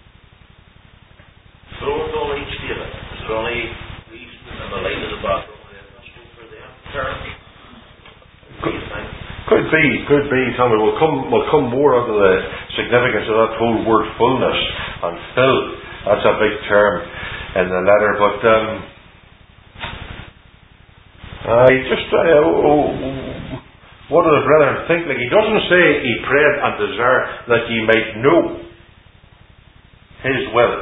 So knowledge, David, is there any reason in the light of the battle for them terms? Could be, Tommy. We'll come more onto the significance of that whole word fullness and fill. That's a big term in the letter. But what do the brethren think? Like, he doesn't say he prayed and desired that ye might know his will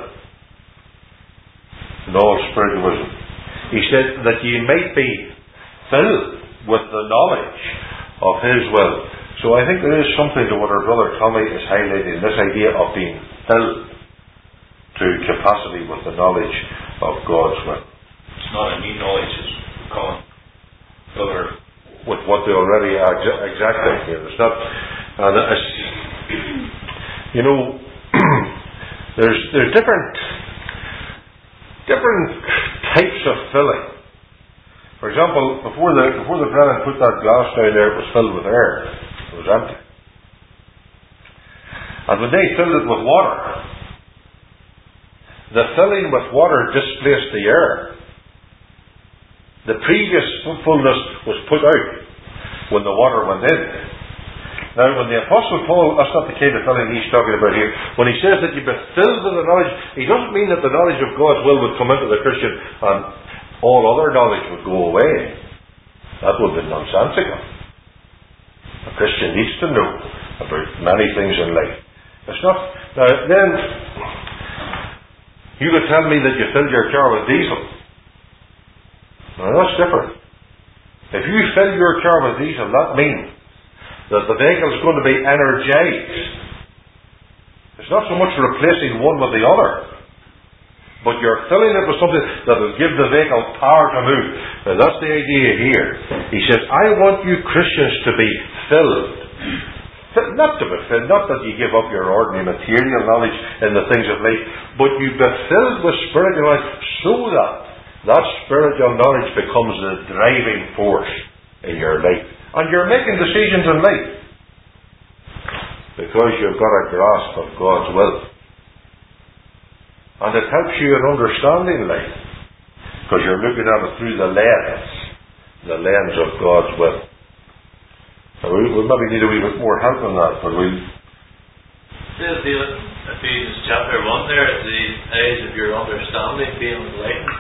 in all spiritual wisdom. He said that ye might be filled with the knowledge of his will. So I think there is something to what our brother Tommy is highlighting, this idea of being filled to capacity with the knowledge of God's will. It's not a new knowledge, it's common. With what they already are, exactly. It's not, there's different types of filling. For example, before the brethren put that glass down there, it was filled with air. It was empty. And when they filled it with water, the filling with water displaced the air. The previous fullness was put out when the water went in. Now, when the Apostle Paul, that's not the kind of filling he's talking about here. When he says that you've been filled with the knowledge, he doesn't mean that the knowledge of God's will would come into the Christian and all other knowledge would go away. That would be nonsensical. A Christian needs to know about many things in life. It's not. Now, then, you could tell me that you filled your car with diesel. Now, that's different. If you fill your car with diesel, that means that the vehicle is going to be energized. It's not so much replacing one with the other, but you're filling it with something that will give the vehicle power to move. Now, that's the idea here. He says, I want you Christians to be filled. Not to be filled, not that you give up your ordinary material knowledge in the things of life, but you be filled with spiritual knowledge so that spiritual knowledge becomes the driving force in your life. And you're making decisions in life because you've got a grasp of God's will. And it helps you in understanding life because you're looking at it through the lens of God's will. So we'll maybe need a wee bit more help on that, but we'll... Says Ephesians chapter 1 there, the eyes of your understanding being enlightened.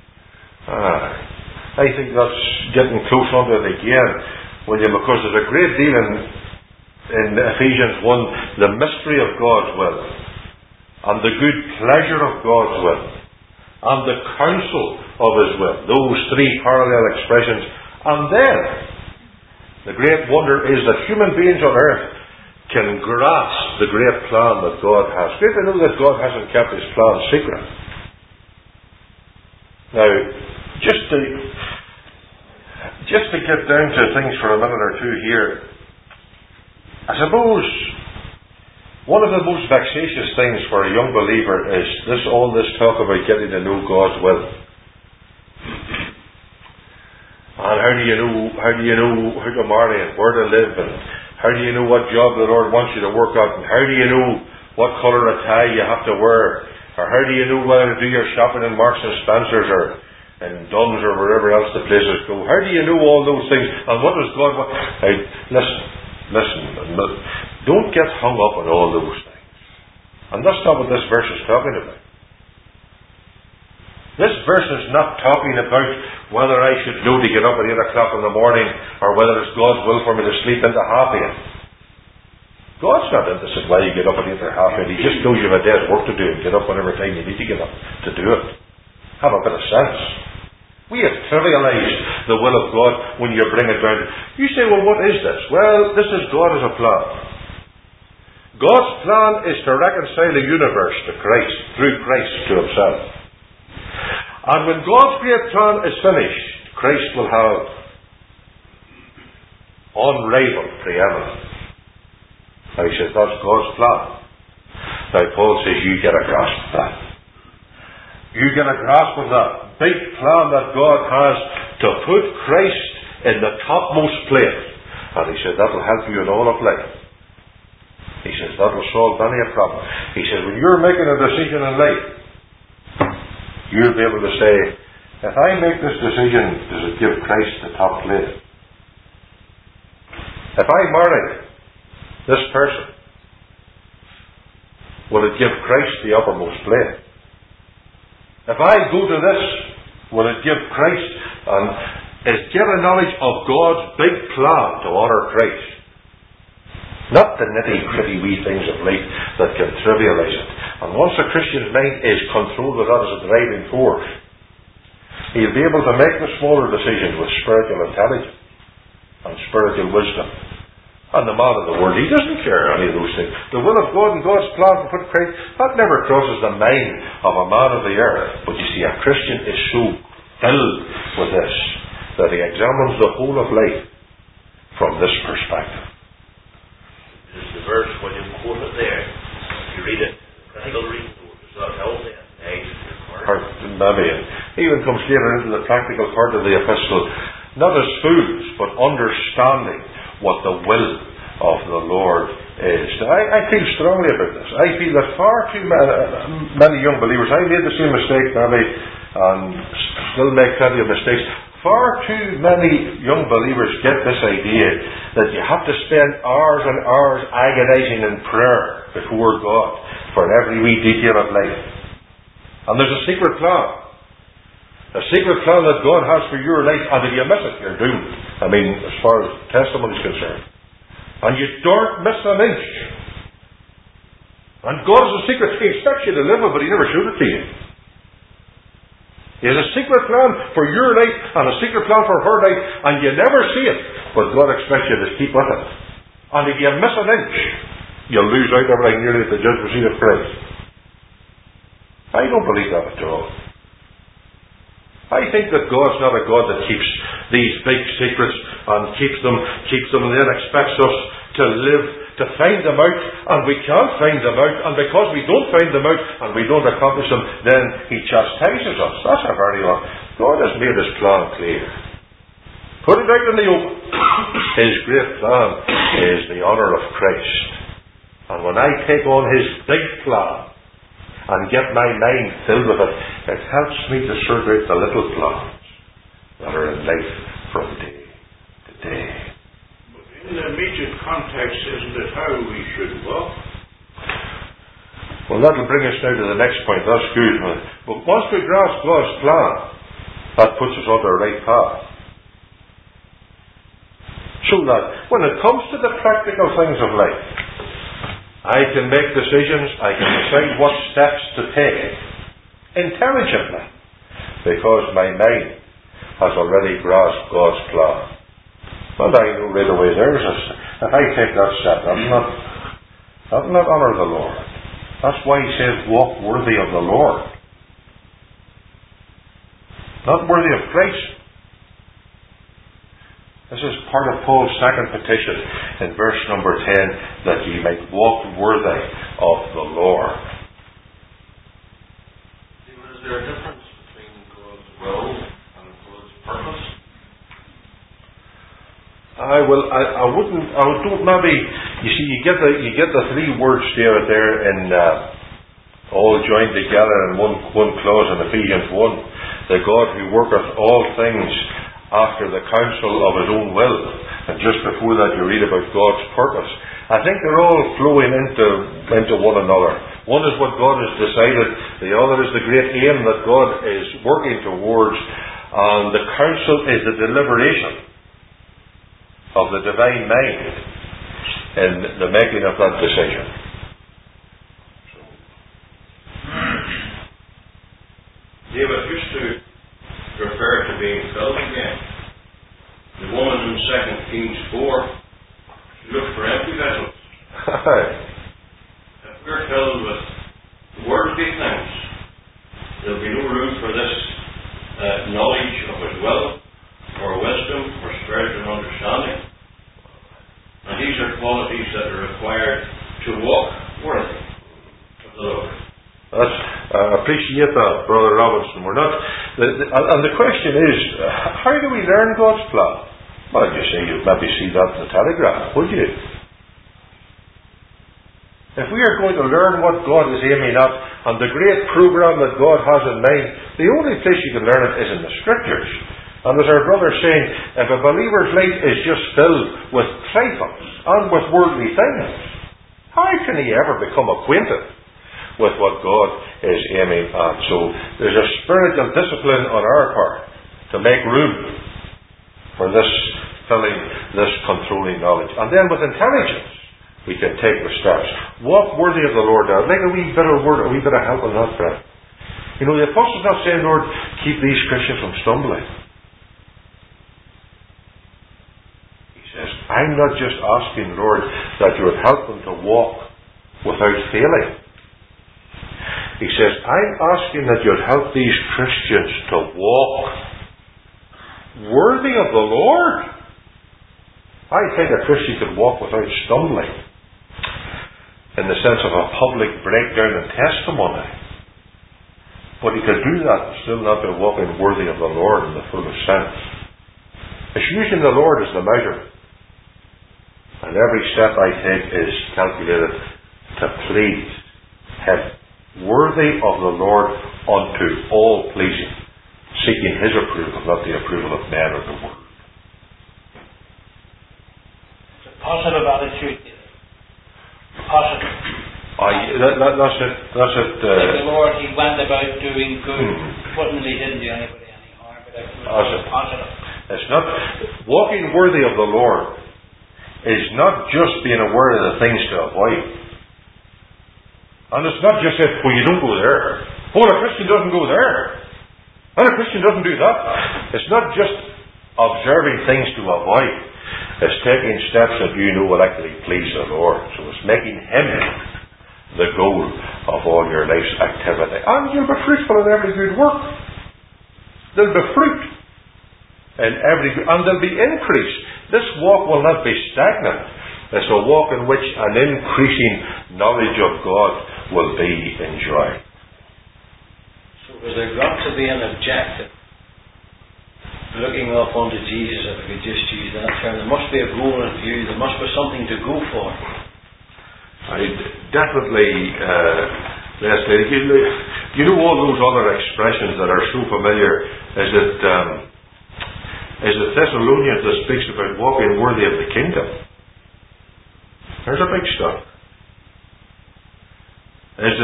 I think that's getting close onto it again, because there's a great deal in Ephesians 1, the mystery of God's will, and the good pleasure of God's will, and the counsel of His will. Those three parallel expressions. And then, the great wonder is that human beings on earth can grasp the great plan that God has. Great to know that God hasn't kept His plan secret. Now, just to get down to things for a minute or two here, I suppose one of the most vexatious things for a young believer is all this talk about getting to know God's will. And how do you know how to marry and where to live, and how do you know what job the Lord wants you to work at, and how do you know what colour of tie you have to wear, or how do you know whether to do your shopping in Marks and Spencer's or in Dunn's or wherever else the places go? How do you know all those things? And what does God want? Listen, don't get hung up on all those things. And that's not what this verse is talking about. This verse is not talking about whether I should know to get up at 8 o'clock in the morning or whether it's God's will for me to sleep into 8:30. God's not interested why you get up at 8 or 8:30. He just knows you have a day's work to do and get up whenever time you need to get up to do it. Have a bit of sense. We have trivialized the will of God when you bring it down. You say, well, what is this? Well, this is God as a plan. God's plan is to reconcile the universe to Christ, through Christ to himself. And when God's great plan is finished, Christ will have unrivaled preeminence. Now he says, that's God's plan. Now Paul says, you get a grasp of that. You get a grasp of that big plan that God has to put Christ in the topmost place. And he says, that will help you in all of life. He says, that will solve many a problem. He says, when you're making a decision in life, you'll be able to say, if I make this decision, does it give Christ the top place? If I marry this person, will it give Christ the uppermost place? If I go to this, will it give Christ and is give a knowledge of God's big plan to honour Christ? Not the nitty-gritty wee things of life that can trivialise it. And once a Christian's mind is controlled with that as a driving force, he'll be able to make the smaller decisions with spiritual intelligence and spiritual wisdom. And the man of the Word, he doesn't care any of those things. The will of God and God's plan to put Christ, that never crosses the mind of a man of the earth. But you see, a Christian is so filled with this that he examines the whole of life from this perspective. Is the verse when you quote it there, you read it, practical reading, does that help the eyes of your heart? Maybe it even comes later into the practical part of the epistle, not as fools, but understanding what the will of the Lord is. I feel strongly about this. I feel that far too many young believers, I made the same mistake maybe, and still make plenty of mistakes. Far too many young believers get this idea that you have to spend hours and hours agonizing in prayer before God for every wee detail of life. And there's a secret plan. A secret plan that God has for your life, and if you miss it, you're doomed. I mean, as far as testimony is concerned. And you don't miss an inch. And God has a secret. He expects you to live it, but He never showed it to you. He has a secret plan for your life and a secret plan for her life, and you never see it, but God expects you to keep with it. And if you miss an inch, you'll lose out everything nearly at the judgment seat of Christ. I don't believe that at all. I think that God's not a God that keeps these big secrets and keeps them and then expects us to live to find them out, and we can't find them out, and because we don't find them out and we don't accomplish them, then He chastises us. That's a very long. God has made His plan clear. Put it out in the open. His great plan is the honour of Christ. And when I take on His big plan and get my mind filled with it, it helps me to sort out the little plans that are in life from day to day. But in the immediate context, isn't it how we should walk? Well, that'll bring us now to the next point. That's good. But once we grasp God's plan, that puts us on the right path. So that when it comes to the practical things of life, I can make decisions, I can decide what steps to take intelligently, because my mind has already grasped God's plan. And I know right away if I take that step, that will not honour the Lord. That's why He says, walk worthy of the Lord. Not worthy of Christ. This is part of Paul's second petition in verse number 10, that ye might walk worthy of the Lord. Is there a difference between God's will and God's purpose? I don't maybe. You see, you get the three words there in all joined together in one clause in Ephesians 1. The God who worketh all things after the counsel of His own will. And just before that you read about God's purpose. I think they're all flowing into one another. One is what God has decided, the other is the great aim that God is working towards, and the counsel is the deliberation of the divine mind in the making of that decision. David used to refer to being Kings 4, look for empty vessels. If we're filled with worldly things, there'll be no room for this knowledge of His will, or wisdom, or spiritual understanding. And these are qualities that are required to walk worthy of the Lord. I appreciate that, Brother Robinson. We're not, and the question is, how do we learn God's plan? Well, you'd maybe see that in the Telegraph, would you? If we are going to learn what God is aiming at and the great program that God has in mind, the only place you can learn it is in the Scriptures. And as our brother is saying, if a believer's life is just filled with trifles and with worldly things, how can he ever become acquainted with what God is aiming at? So there's a spiritual discipline on our part to make room for this filling, this controlling knowledge. And then with intelligence, we can take the steps. Walk worthy of the Lord. Now, like a wee bit of word, a wee bit of help on that, friend. You know, the Apostle's not saying, Lord, keep these Christians from stumbling. He says, I'm not just asking, Lord, that you would help them to walk without failing. He says, I'm asking that you'd help these Christians to walk worthy of the Lord. I think a Christian could walk without stumbling, in the sense of a public breakdown in testimony. But he could do that and still not be walking worthy of the Lord in the fullest sense. It's using the Lord as the measure. And every step I take is calculated to please Him. Worthy of the Lord unto all pleasing, seeking His approval, not the approval of man or the world. It's a positive attitude. Positive. That's it. Like the Lord, He went about doing good. He didn't do anybody any harm, but it was positive. It's not walking worthy of the Lord is not just being aware of the things to avoid. And it's not just that, well, you don't go there. Oh, a Christian doesn't go there. And a Christian doesn't do that. It's not just observing things to avoid. It's taking steps that you know will actually please the Lord. So it's making Him the goal of all your life's activity. And you'll be fruitful in every good work. There'll be fruit in every good, and there'll be increase. This walk will not be stagnant. It's a walk in which an increasing knowledge of God will be enjoyed. So is there got to be an objective? Looking up unto Jesus, if I could just use that term, there must be a goal in view, there must be something to go for. Definitely, Leslie, you know all those other expressions that are so familiar. Is it Thessalonians that speaks about walking worthy of the kingdom? There's a big stuff. Is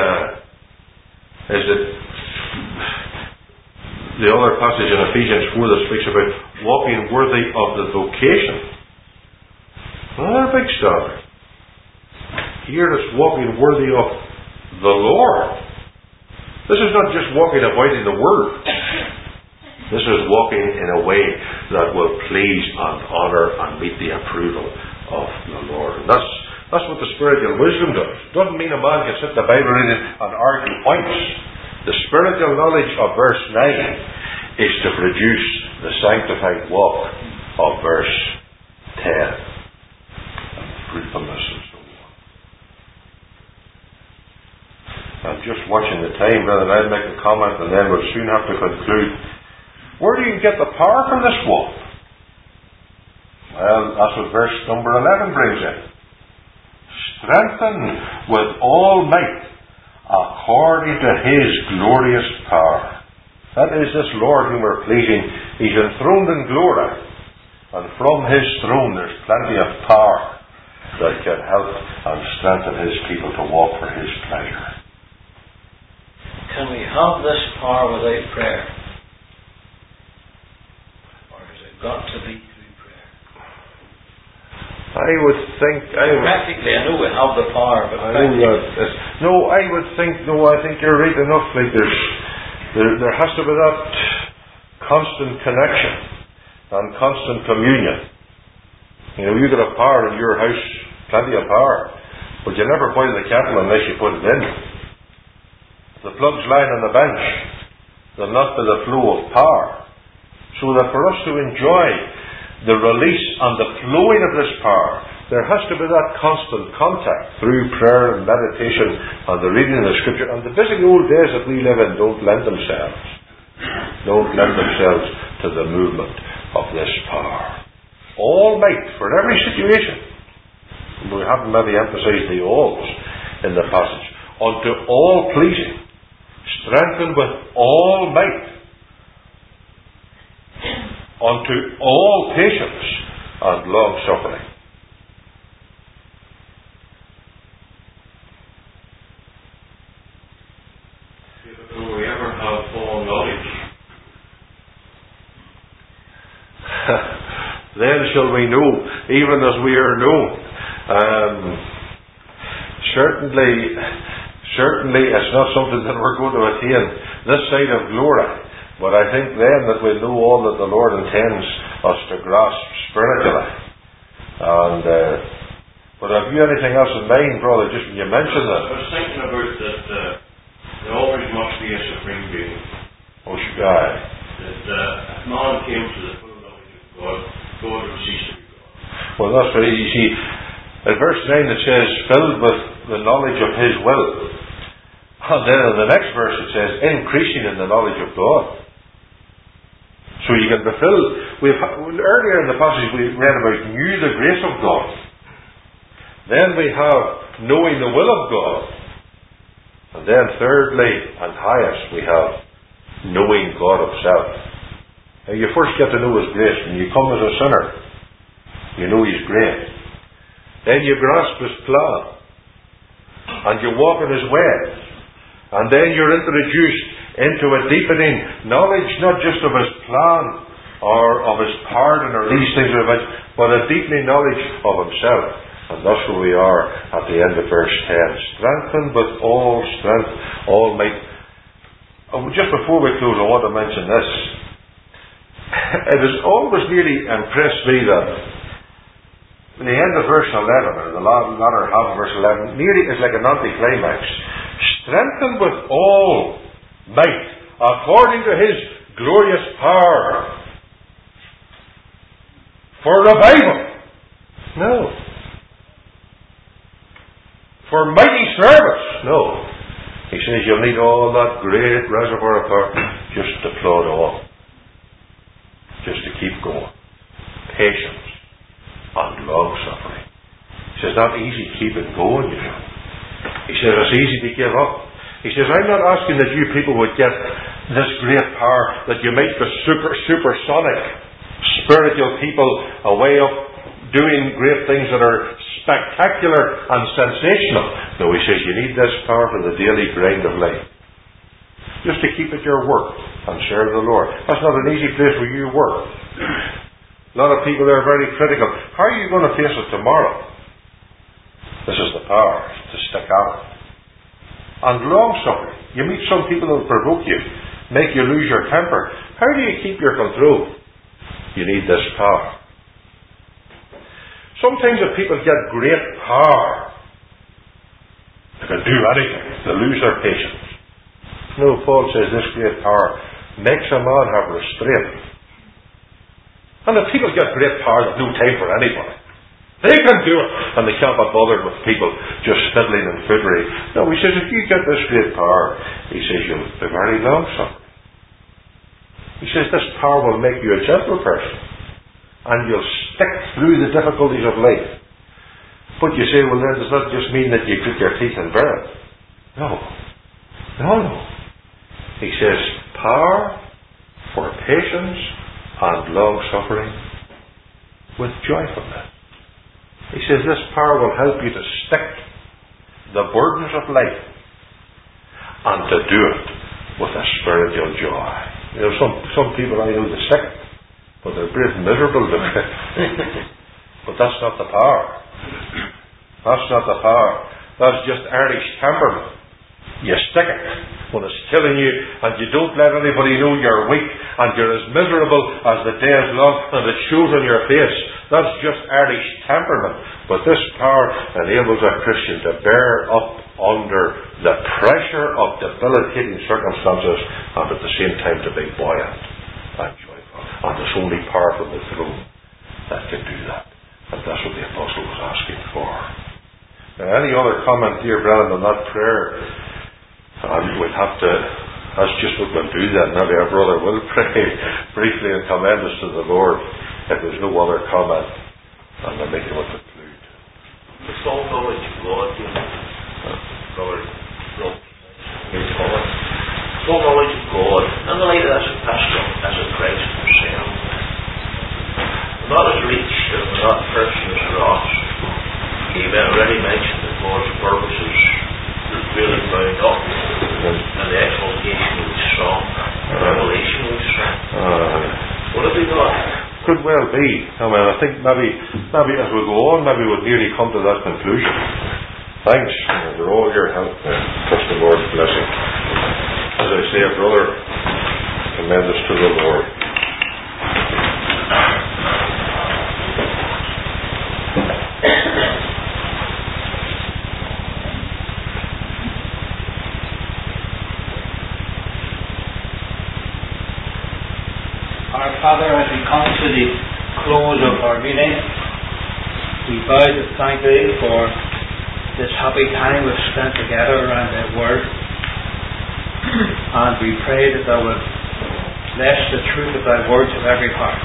it the other passage in Ephesians 4 that speaks about walking worthy of the vocation? Another big stuff. Here it's walking worthy of the Lord. This is not just walking avoiding the Word. This is walking in a way that will please and honour and meet the approval of the Lord. And that's what the spiritual wisdom does. It doesn't mean a man can sit the Bible reading and argue points. The spiritual knowledge of verse 9 is to produce the sanctified walk of verse 10. And fruitfulness and so on. I'm just watching the time, brother, and I'll make a comment and then we'll soon have to conclude. Where do you get the power from this walk? Well, that's what verse number 11 brings in. Strengthened with all might according to His glorious power. That is this Lord whom we're pleasing. He's enthroned in glory. And from His throne there's plenty of power that can help and strengthen His people to walk for His pleasure. Can we have this power without prayer? Or has it got to be through prayer? I would think... Practically, I know we have the power, but I think you're right enough. Like there has to be that constant connection and constant communion You could have power in your house, plenty of power, but you never boil the kettle unless you put it in. If the plug's lying on the bench, there'll not be the flow of power. So that for us to enjoy the release and the flowing of this power, there has to be that constant contact through prayer and meditation and the reading of the Scripture. And the busy old days that we live in don't lend themselves to the movement of this power. All might, for every situation. We haven't maybe emphasized the alls in the passage. Unto all pleasing, strengthened with all might, unto all patience and long suffering. Will we ever have all knowledge? Then shall we know, even as we are known. Certainly it's not something that we're going to attain this side of glory. But I think then that we'll know all that the Lord intends us to grasp spiritually. And but have you anything else in mind, brother? Just when you mentioned that. I was thinking about that there always must be a supreme being. Oh, sure. That if man came to the full knowledge of God, God would cease to be God. Well, that's right. You see, in verse 9 it says, filled with the knowledge of His will. And then in the next verse it says, increasing in the knowledge of God. So you can be filled. Earlier in the passage we read about knew the grace of God. Then we have knowing the will of God. And then thirdly and highest we have knowing God Himself. Now you first get to know His grace. When you come as a sinner, you know He's great. Then you grasp His plan. And you walk in His ways. And then you're introduced into a deepening knowledge, not just of His plan or of His pardon or these things, but a deepening knowledge of Himself. And thus where we are at the end of verse 10. Strengthened with all strength, all might. Just before we close, I want to mention this. It has always really impressed me that in the end of verse 11, or the latter half of verse 11, nearly is like an anticlimax. Strengthened with all might, according to His glorious power. For revival. No. For mighty service. No. He says you'll need all that great reservoir of power just to plod on. Just to keep going. Patience and long suffering. He says not easy keeping going, you know. He says it's easy to give up. He says I'm not asking that you people would get this great power, that you might be supersonic spiritual people, a way of doing great things that are spectacular and sensational. No, he says you need this power for the daily grind of life. Just to keep at your work and serve the Lord. That's not an easy place where you work. A lot of people are very critical. How are you going to face it tomorrow? This is the power to stick out. And long suffering. You meet some people that will provoke you, make you lose your temper. How do you keep your control? You need this power. Sometimes if people get great power, they can do anything. They lose their patience. No, Paul says this great power makes a man have restraint. And if people get great power, they've no time for anybody. They can do it, and they can't be bothered with people just fiddling and fiddling. No, he says if you get this great power, he says you'll be very long suffering. He says this power will make you a gentle person, and you'll stick through the difficulties of life. But you say, well then does that just mean that you grit your teeth and bear it? No. He says power for patience and long suffering with joyfulness. He says this power will help you to stick the burdens of life and to do it with a spiritual joy. You know, some people I know they stick it, but they're pretty miserable to it. But that's not the power. That's not the power. That's just Irish temperament. You stick it when it's killing you, and you don't let anybody know you're weak, and you're as miserable as the day is long, and it shows on your face. That's just Irish temperament. But this power enables a Christian to bear up under the pressure of debilitating circumstances, and at the same time to be buoyant and joyful. And it's only power from the throne that can do that. And that's what the apostle was asking for. Now, any other comment, dear brethren, on that prayer? And we'll have to, that's just what we'll do then. Maybe our brother will pray briefly and commend us to the Lord. If there's no other comment, and then maybe we'll conclude. The full knowledge of God, brother, full knowledge of God, and the light of that pastor as a Christ himself. Not as reached, and not person as Ross. He already mentioned that God's purposes were really bound up, and the exaltation was strong, the revelation was strong. What have we got? Could well be. I mean, I think maybe as we go on, maybe we'll nearly come to that conclusion. Thanks for all your help. Trust the Lord's blessing. As I say, a brother, commend us to the Lord. Our Father, as we come to the close of our meeting, we bow to thank Thee for this happy time we've spent together around Thy Word. And we pray that Thou would bless the truth of Thy Word to every heart.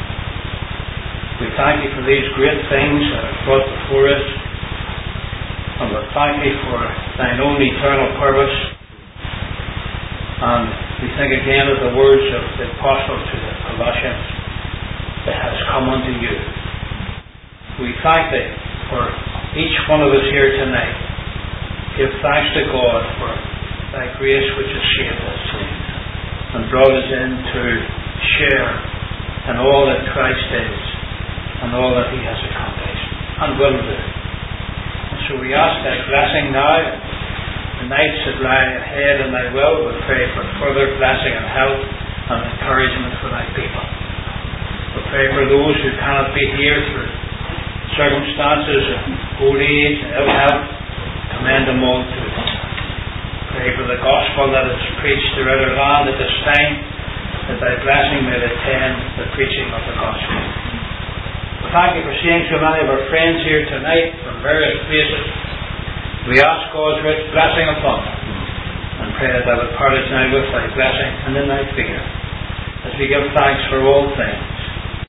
We thank Thee for these great things that are brought before us, and we thank Thee for Thine own eternal purpose. And we think again of the words of the Apostle to the Colossians, "It has come unto you." We thank Thee for each one of us here tonight. Give thanks to God for Thy grace which has saved us and brought us in to share in all that Christ is and all that He has accomplished and will do. And so we ask Thy blessing now. The nights that lie ahead in Thy will, we pray for further blessing and help and encouragement for Thy people. We pray for those who cannot be here through circumstances of old age and ill health. Commend them all to Thee. Pray for the gospel that is preached throughout our land at this time, that Thy blessing may attend the preaching of the gospel. We thank You for seeing so many of our friends here tonight from various places. We ask God's rich blessing upon them, and pray that Thou would part us now with Thy blessing and in Thy fear, as we give thanks for all things.